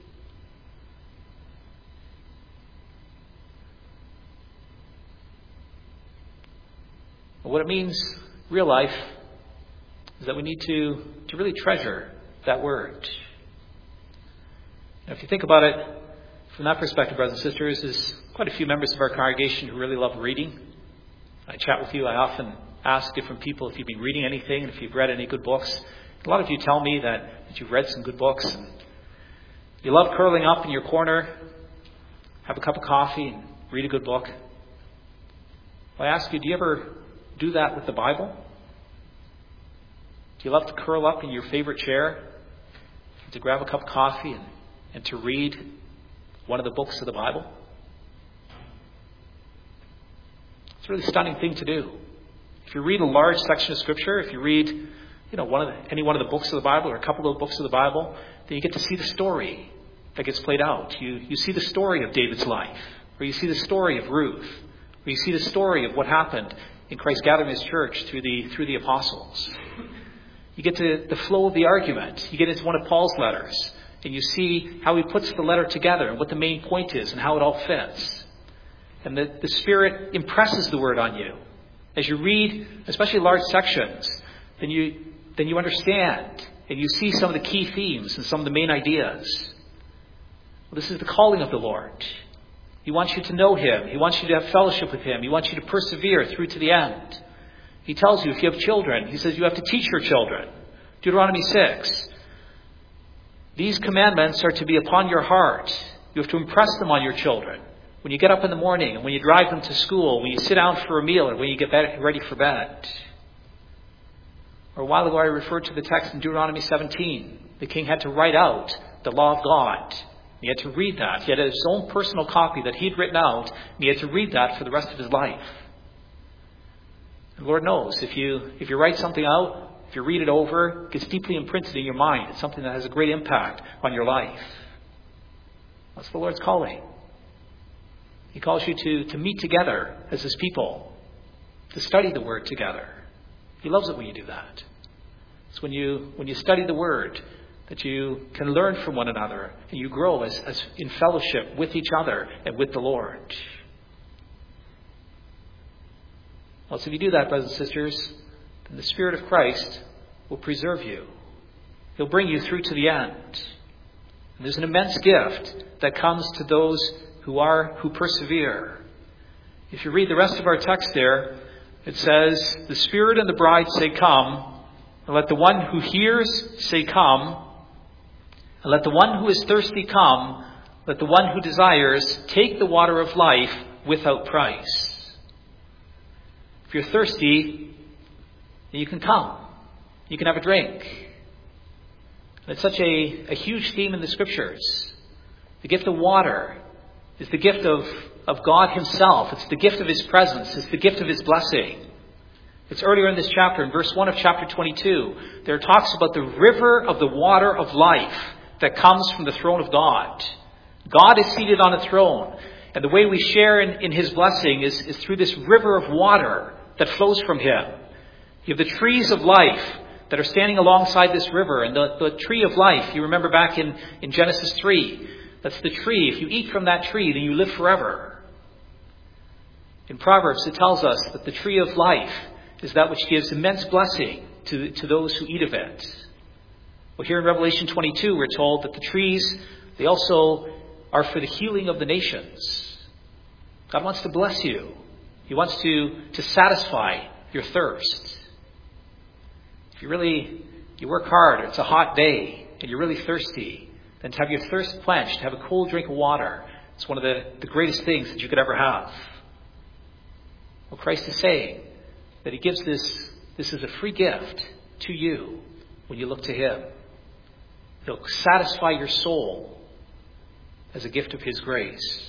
Speaker 2: What it means, real life, is that we need to, to really treasure that word. Now, if you think about it from that perspective, brothers and sisters, there's quite a few members of our congregation who really love reading. I chat with you. I often ask different people if you've been reading anything and if you've read any good books. A lot of you tell me that, that you've read some good books. And you love curling up in your corner, have a cup of coffee, and read a good book. Well, I ask you, do you ever do that with the Bible? Do you love to curl up in your favorite chair, to grab a cup of coffee and, and to read one of the books of the Bible? It's a really stunning thing to do. If you read a large section of Scripture, if you read, you know, one of the, any one of the books of the Bible or a couple of the books of the Bible, then you get to see the story that gets played out. You you see the story of David's life, or you see the story of Ruth, or you see the story of what happened in Christ gathering His church through the through the apostles. You get to the flow of the argument. You get into one of Paul's letters, and you see how he puts the letter together and what the main point is and how it all fits. And the, the Spirit impresses the word on you. As you read, especially large sections, then you then you understand and you see some of the key themes and some of the main ideas. Well, this is the calling of the Lord. He wants you to know Him. He wants you to have fellowship with Him. He wants you to persevere through to the end. He tells you if you have children, He says you have to teach your children. Deuteronomy six. These commandments are to be upon your heart. You have to impress them on your children. When you get up in the morning, and when you drive them to school, when you sit down for a meal, or when you get ready for bed. Or a while ago I referred to the text in Deuteronomy seventeen. The king had to write out the law of God. He had to read that. He had his own personal copy that he'd written out, and he had to read that for the rest of his life. And Lord knows, if you if you write something out, if you read it over, it gets deeply imprinted in your mind. It's something that has a great impact on your life. That's the Lord's calling. He calls you to, to meet together as His people, to study the Word together. He loves it when you do that. It's when you when you study the Word that you can learn from one another and you grow as, as in fellowship with each other and with the Lord. Well, so if you do that, brothers and sisters, then the Spirit of Christ will preserve you. He'll bring you through to the end. And there's an immense gift that comes to those who are who persevere. If you read the rest of our text there, it says, "The Spirit and the bride say, 'Come,' and let the one who hears say, 'Come,' and let the one who is thirsty come, let the one who desires take the water of life without price." If you're thirsty, then you can come. You can have a drink. And it's such a, a huge theme in the Scriptures. The gift of water is the gift of, of God Himself. It's the gift of His presence. It's the gift of His blessing. It's earlier in this chapter, in verse one of chapter twenty-two, there it talks about the river of the water of life that comes from the throne of God. God is seated on a throne. And the way we share in, in His blessing is, is through this river of water that flows from Him. You have the trees of life that are standing alongside this river. And the, the tree of life, you remember back in, in Genesis three, that's the tree. If you eat from that tree, then you live forever. In Proverbs, it tells us that the tree of life is that which gives immense blessing to, to those who eat of it. Well, here in Revelation twenty-two, we're told that the trees, they also are for the healing of the nations. God wants to bless you. He wants to, to satisfy your thirst. If you really, you work hard, it's a hot day, and you're really thirsty, then to have your thirst quenched, to have a cold drink of water, It's one of the, the greatest things that you could ever have. Well, Christ is saying that he gives this, this as a free gift to you when you look to him. He'll satisfy your soul as a gift of his grace.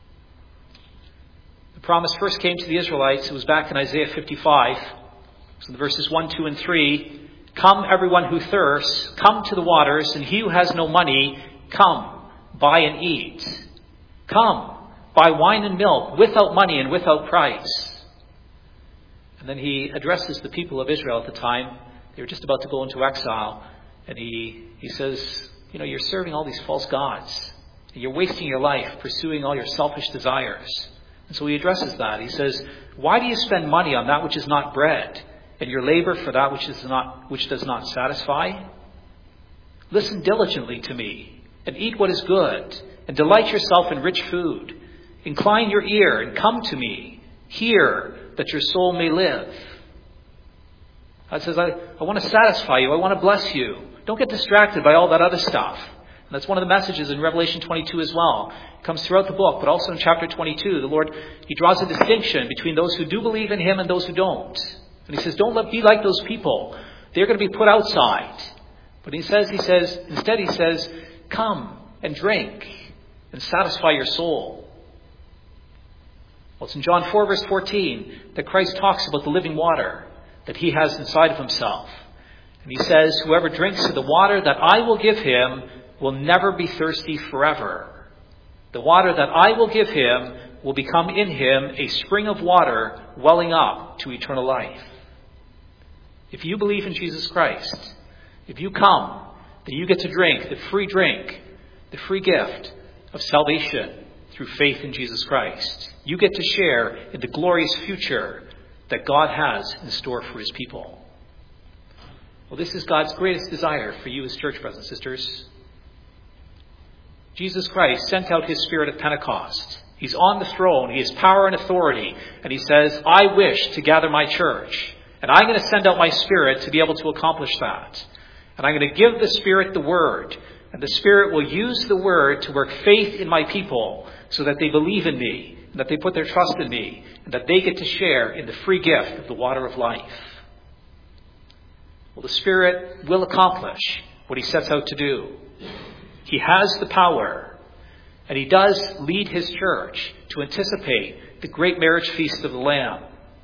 Speaker 2: The promise first came to the Israelites. It was back in Isaiah fifty-five. So the verses one, two, and three. Come, everyone who thirsts, come to the waters, and he who has no money, come, buy and eat. Come, buy wine and milk without money and without price. And then he addresses the people of Israel at the time. They were just about to go into exile. And he, he says, you know, you're serving all these false gods. And you're wasting your life pursuing all your selfish desires. And so he addresses that. He says, why do you spend money on that which is not bread, and your labor for that which is not which does not satisfy? Listen diligently to me, and eat what is good, and delight yourself in rich food. Incline your ear and come to me. Hear, that your soul may live. God says, I, I want to satisfy you. I want to bless you. Don't get distracted by all that other stuff. And that's one of the messages in Revelation twenty-two as well. It comes throughout the book, but also in chapter twenty-two. The Lord, he draws a distinction between those who do believe in him and those who don't. And he says, don't let, be like those people. They're going to be put outside. But he says, he says, instead he says, come and drink and satisfy your soul. Well, it's in John four, verse fourteen, that Christ talks about the living water that he has inside of himself. And he says, whoever drinks of the water that I will give him will never be thirsty forever. The water that I will give him will become in him a spring of water welling up to eternal life. If you believe in Jesus Christ, if you come, then you get to drink the free drink, the free gift of salvation through faith in Jesus Christ. You get to share in the glorious future that God has in store for his people. Well, this is God's greatest desire for you as church brothers and sisters. Jesus Christ sent out his Spirit at Pentecost. He's on the throne. He has power and authority. And he says, I wish to gather my church. And I'm going to send out my Spirit to be able to accomplish that. And I'm going to give the Spirit the Word. And the Spirit will use the Word to work faith in my people so that they believe in me, and that they put their trust in me, and that they get to share in the free gift of the water of life. Well, the Spirit will accomplish what he sets out to do. He has the power, and he does lead his church to anticipate the great marriage feast of the Lamb.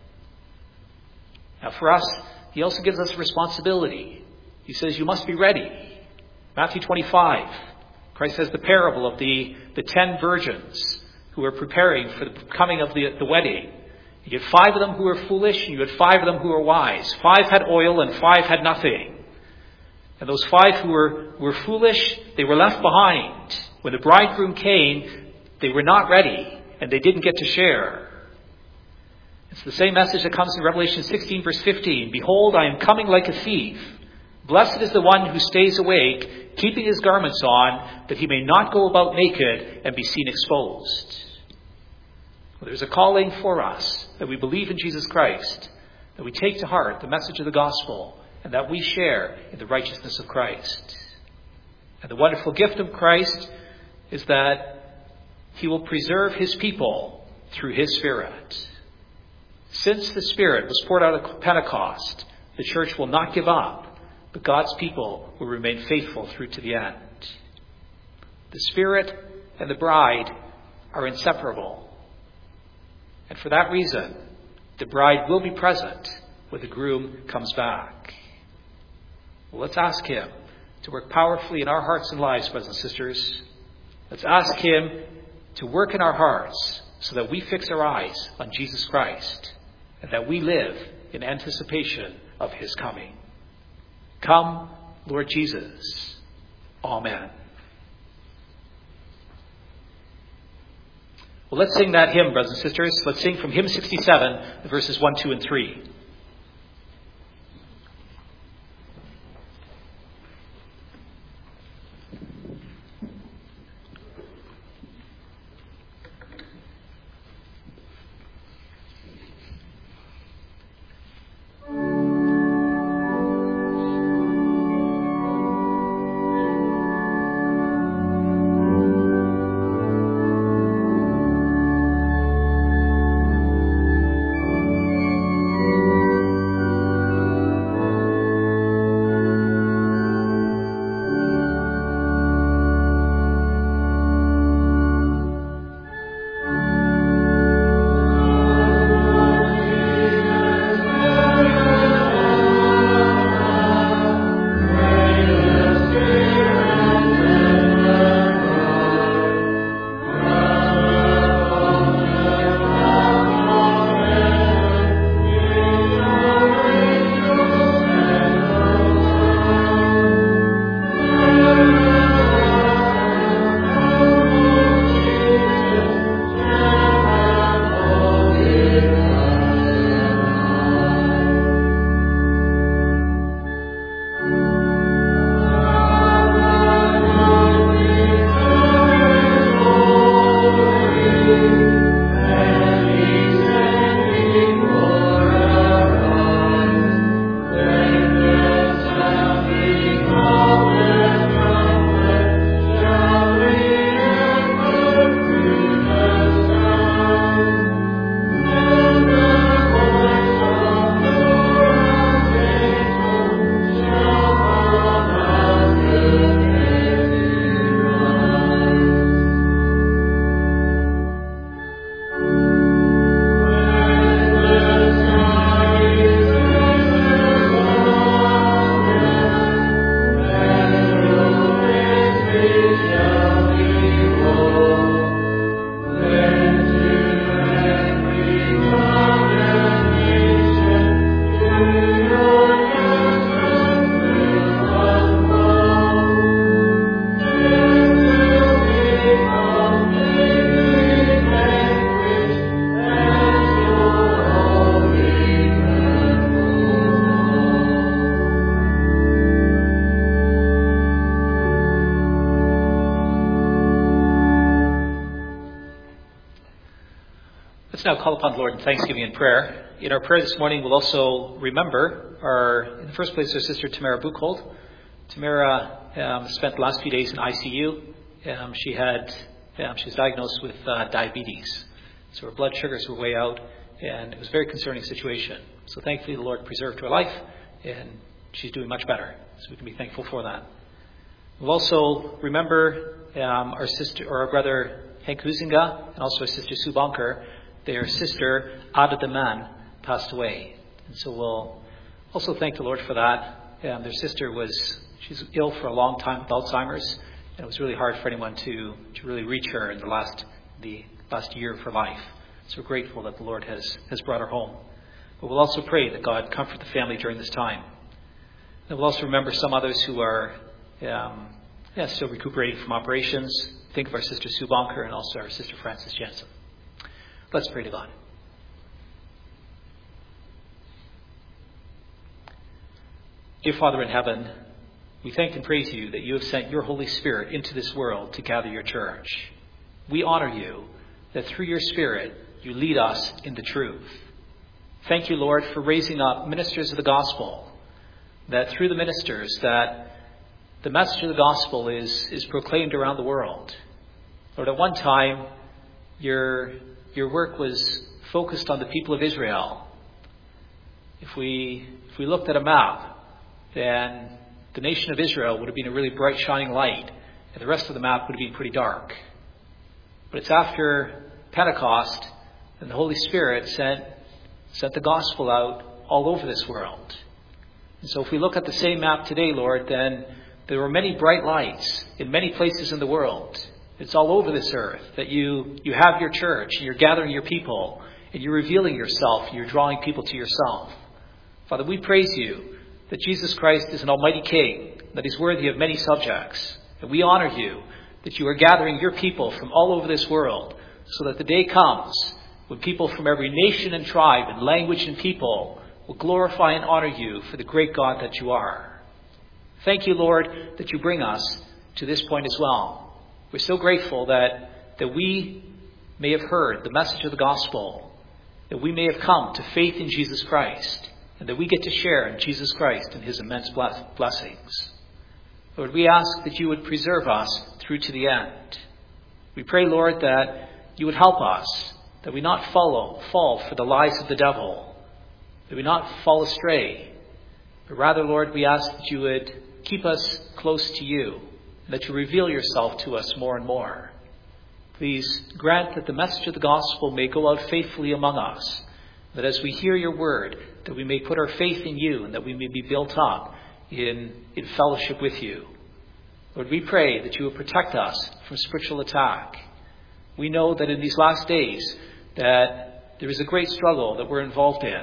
Speaker 2: Now for us, he also gives us a responsibility. He says, you must be ready. Matthew twenty-five, Christ has the parable of the, the ten virgins who are preparing for the coming of the, the wedding. You had five of them who were foolish, and you had five of them who were wise. Five had oil, and five had nothing. And those five who were, were foolish, they were left behind. When the bridegroom came, they were not ready, and they didn't get to share. It's the same message that comes in Revelation sixteen, verse fifteen. Behold, I am coming like a thief. Blessed is the one who stays awake, keeping his garments on, that he may not go about naked and be seen exposed. Well, there's a calling for us that we believe in Jesus Christ, that we take to heart the message of the gospel, and that we share in the righteousness of Christ. And the wonderful gift of Christ is that he will preserve his people through his Spirit. Since the Spirit was poured out at Pentecost, the church will not give up, but God's people will remain faithful through to the end. The Spirit and the bride are inseparable. And for that reason, the bride will be present when the groom comes back. Well, let's ask him to work powerfully in our hearts and lives, brothers and sisters. Let's ask him to work in our hearts so that we fix our eyes on Jesus Christ and that we live in anticipation of his coming. Come, Lord Jesus. Amen. Well, let's sing that hymn, brothers and sisters. Let's sing from hymn sixty-seven, verses one, two, and three. now call upon the Lord in thanksgiving and prayer. In our prayer this morning, we'll also remember our, in the first place, our sister Tamara Buchhold. Tamara um, spent the last few days in I C U. Um, she had, um, she was diagnosed with uh, diabetes. So her blood sugars were way out, and it was a very concerning situation. So thankfully, the Lord preserved her life, and she's doing much better. So we can be thankful for that. We'll also remember um, our sister, or our brother Henk Huizinga, and also our sister Sue Bonker. Their sister Ada de Man passed away, and so we'll also thank the Lord for that. Um, their sister was she's ill for a long time with Alzheimer's, and it was really hard for anyone to to really reach her in the last the last year of her life. So we're grateful that the Lord has has brought her home. But we'll also pray that God comfort the family during this time. And we'll also remember some others who are um, yeah, still recuperating from operations. Think of our sister Sue Bonker and also our sister Frances Jensen. Let's pray to God. Dear Father in heaven, we thank and praise you that you have sent your Holy Spirit into this world to gather your church. We honor you that through your Spirit you lead us in the truth. Thank you, Lord, for raising up ministers of the gospel, that through the ministers that the message of the gospel is, is proclaimed around the world. Lord, at one time, your, your work was focused on the people of Israel. If we, if we looked at a map, then the nation of Israel would have been a really bright, shining light, and the rest of the map would have been pretty dark. But it's after Pentecost, and the Holy Spirit sent, sent the gospel out all over this world. And so if we look at the same map today, Lord, then there were many bright lights in many places in the world. It's all over this earth that you, you have your church, and you're gathering your people, and you're revealing yourself, and you're drawing people to yourself. Father, we praise you that Jesus Christ is an almighty King, that he's worthy of many subjects. And we honor you that you are gathering your people from all over this world so that the day comes when people from every nation and tribe and language and people will glorify and honor you for the great God that you are. Thank you, Lord, that you bring us to this point as well. We're so grateful that, that we may have heard the message of the gospel, that we may have come to faith in Jesus Christ, and that we get to share in Jesus Christ and his immense blessings. Lord, we ask that you would preserve us through to the end. We pray, Lord, that you would help us, that we not follow, fall for the lies of the devil, that we not fall astray, but rather, Lord, we ask that you would keep us close to you, and that you reveal yourself to us more and more. Please grant that the message of the gospel may go out faithfully among us, that as we hear your word, that we may put our faith in you, and that we may be built up in, in fellowship with you. Lord, we pray that you will protect us from spiritual attack. We know that in these last days that there is a great struggle that we're involved in,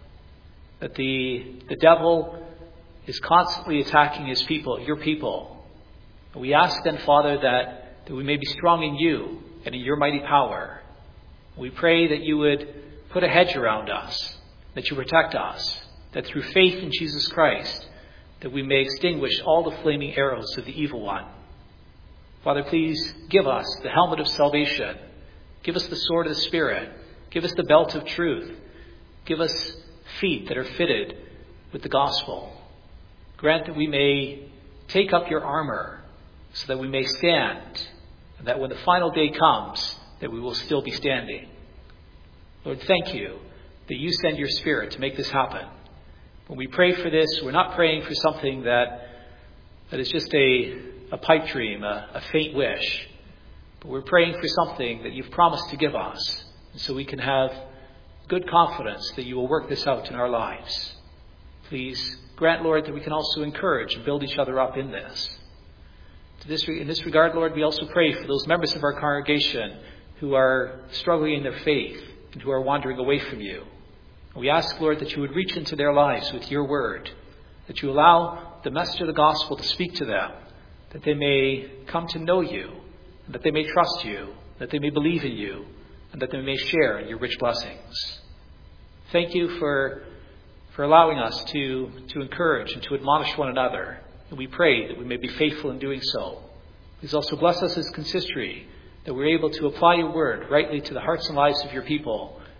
Speaker 2: that the, the devil is constantly attacking his people, your people. And we ask then, Father, that, that we may be strong in you and in your mighty power. We pray that you would put a hedge around us, that you protect us, that through faith in Jesus Christ, that we may extinguish all the flaming arrows of the evil one. Father, please give us the helmet of salvation. Give us the sword of the Spirit. Give us the belt of truth. Give us feet that are fitted with the gospel. Grant that we may take up your armor so that we may stand, and that when the final day comes, that we will still be standing. Lord, thank you that you send your Spirit to make this happen. When we pray for this, we're not praying for something that that is just a, a pipe dream, a, a faint wish. But we're praying for something that you've promised to give us, and so we can have good confidence that you will work this out in our lives. Please grant, Lord, that we can also encourage and build each other up in this. To this in this regard, Lord, we also pray for those members of our congregation who are struggling in their faith and who are wandering away from you. We ask, Lord, that you would reach into their lives with your word, that you allow the message of the gospel to speak to them, that they may come to know you, and that they may trust you, that they may believe in you, and that they may share in your rich blessings. Thank you for, for allowing us to, to encourage and to admonish one another, and we pray that we may be faithful in doing so. Please also bless us as consistory, that we're able to apply your word rightly to the hearts and lives of your people,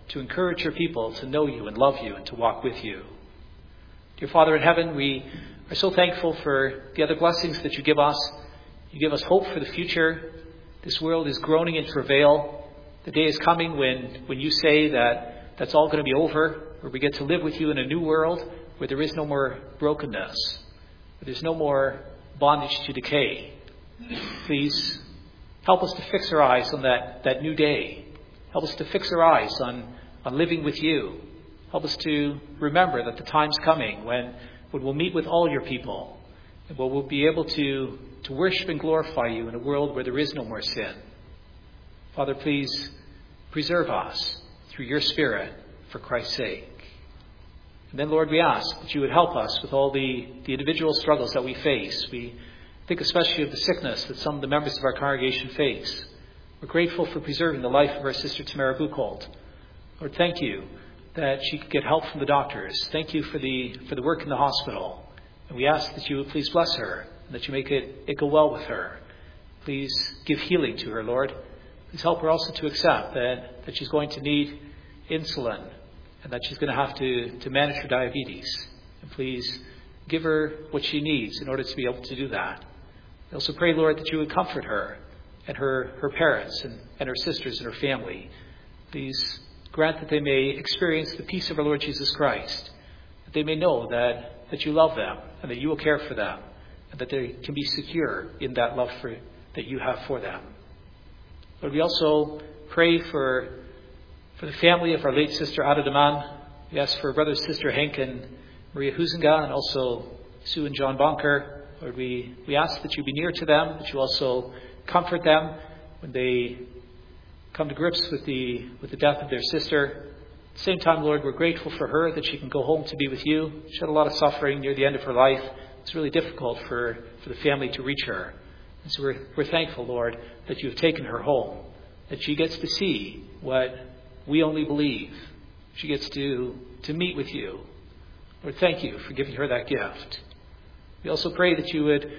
Speaker 2: to encourage your people to know you and love you and to walk with you. Dear Father in heaven, we are so thankful for the other blessings that you give us. You give us hope for the future. This world is groaning in travail. The day is coming when, when you say that that's all going to be over, where we get to live with you in a new world where there is no more brokenness, where there's no more bondage to decay. Please help us to fix our eyes on that, that new day. Help us to fix our eyes on, on living with you. Help us to remember that the time's coming when, when we'll meet with all your people and where we'll be able to, to worship and glorify you in a world where there is no more sin. Father, please preserve us through your Spirit for Christ's sake. And then, Lord, we ask that you would help us with all the, the individual struggles that we face. We think especially of the sickness that some of the members of our congregation face. We're grateful for preserving the life of our sister Tamara Buchholz. Lord, thank you that she could get help from the doctors. Thank you for the for the work in the hospital. And we ask that you would please bless her and that you make it, it go well with her. Please give healing to her, Lord. Please help her also to accept that, that she's going to need insulin and that she's going to have to, to manage her diabetes. And please give her what she needs in order to be able to do that. I also pray, Lord, that you would comfort her and her, her parents and, and her sisters and her family. Please grant that they may experience the peace of our Lord Jesus Christ, that they may know that, that you love them and that you will care for them, and that they can be secure in that love for, that you have for them. Lord, we also pray for, for the family of our late sister Ada Deman. We ask for brothers and sister Henk and Maria Huizinga, and also Sue and John Bonker. Lord, we, we ask that you be near to them, that you also comfort them when they come to grips with the with the death of their sister. At the same time, Lord, we're grateful for her that she can go home to be with you. She had a lot of suffering near the end of her life. It's really difficult for, for the family to reach her. And so we're, we're thankful, Lord, that you have taken her home, that she gets to see what we only believe. She gets to, to meet with you. Lord, thank you for giving her that gift. We also pray that you would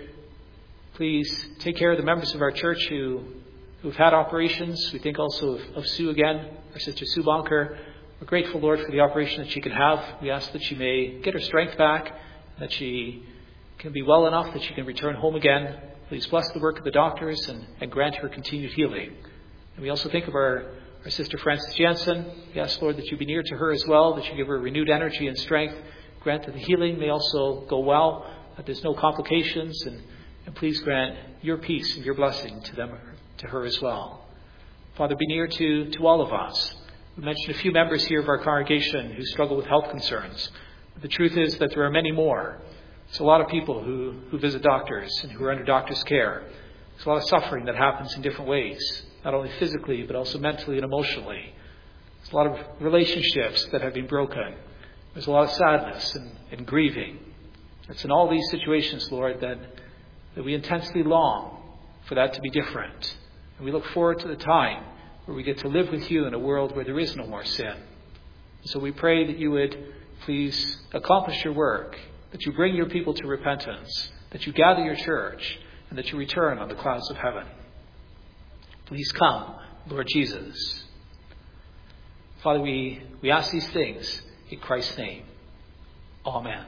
Speaker 2: please take care of the members of our church who, who've had operations. We think also of, of Sue again, our sister Sue Bonker. We're grateful, Lord, for the operation that she can have. We ask that she may get her strength back, that she can be well enough that she can return home again. Please bless the work of the doctors and, and grant her continued healing. And we also think of our, our sister Frances Jansen. We ask, Lord, that you be near to her as well, that you give her renewed energy and strength. Grant that the healing may also go well, that there's no complications, and, and please grant your peace and your blessing to them, to her as well. Father, be near to, to all of us. We mentioned a few members here of our congregation who struggle with health concerns. But the truth is that there are many more. There's a lot of people who, who visit doctors and who are under doctor's care. There's a lot of suffering that happens in different ways, not only physically, but also mentally and emotionally. There's a lot of relationships that have been broken. There's a lot of sadness and, and grieving. It's in all these situations, Lord, that, that we intensely long for that to be different. And we look forward to the time where we get to live with you in a world where there is no more sin. And so we pray that you would please accomplish your work, that you bring your people to repentance, that you gather your church, and that you return on the clouds of heaven. Please come, Lord Jesus. Father, we, we ask these things in Christ's name. Amen.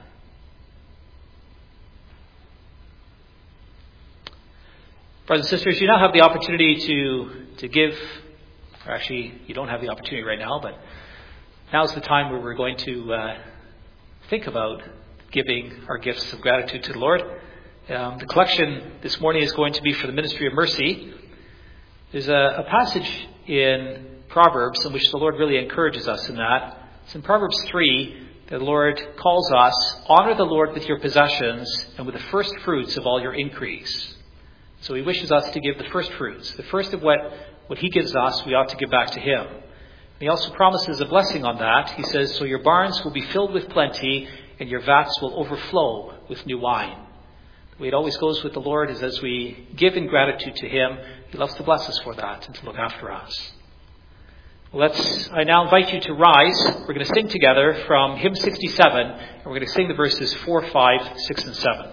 Speaker 2: Brothers and sisters, you now have the opportunity to, to give, or actually you don't have the opportunity right now, but now's the time where we're going to uh, think about giving our gifts of gratitude to the Lord. Um, the collection this morning is going to be for the Ministry of Mercy. There's a, a passage in Proverbs in which the Lord really encourages us in that. It's in Proverbs three. The Lord calls us, honor the Lord with your possessions and with the first fruits of all your increase. So he wishes us to give the first fruits. The first of what, what he gives us, we ought to give back to him. And he also promises a blessing on that. He says, so your barns will be filled with plenty and your vats will overflow with new wine. The way it always goes with the Lord is as we give in gratitude to him, he loves to bless us for that and to look after us. Let's, I now invite you to rise. We're going to sing together from hymn sixty-seven, and we're going to sing the verses four, five, six, and seven.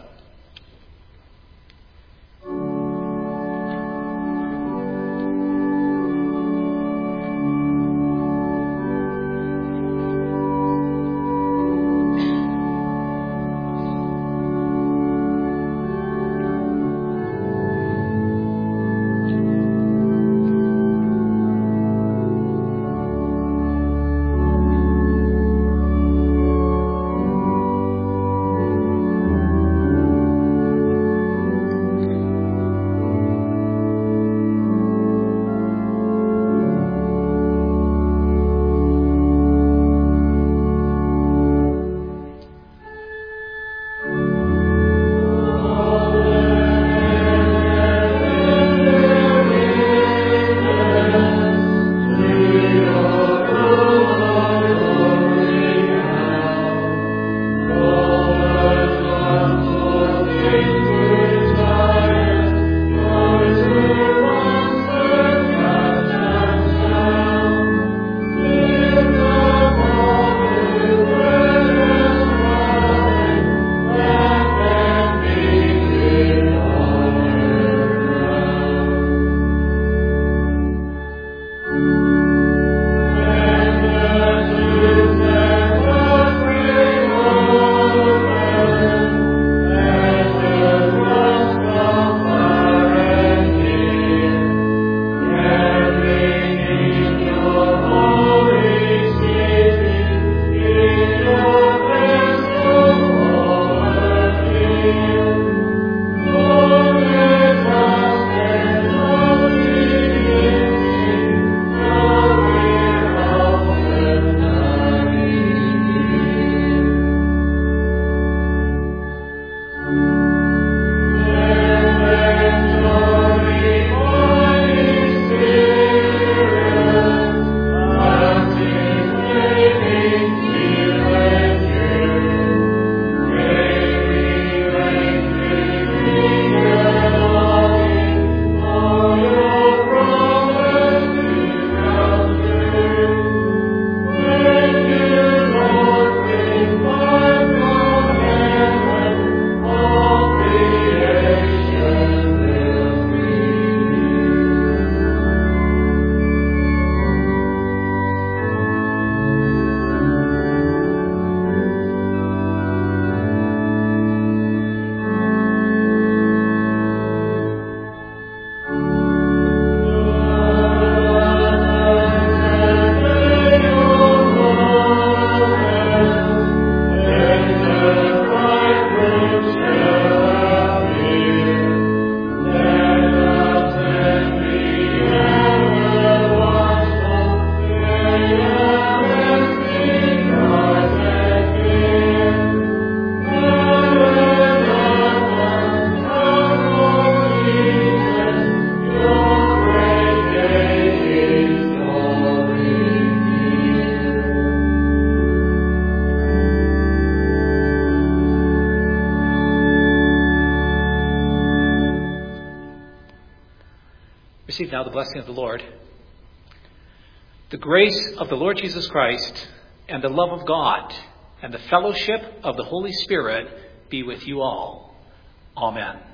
Speaker 2: Receive now the blessing of the Lord. The grace of the Lord Jesus Christ and the love of God and the fellowship of the Holy Spirit be with you all. Amen.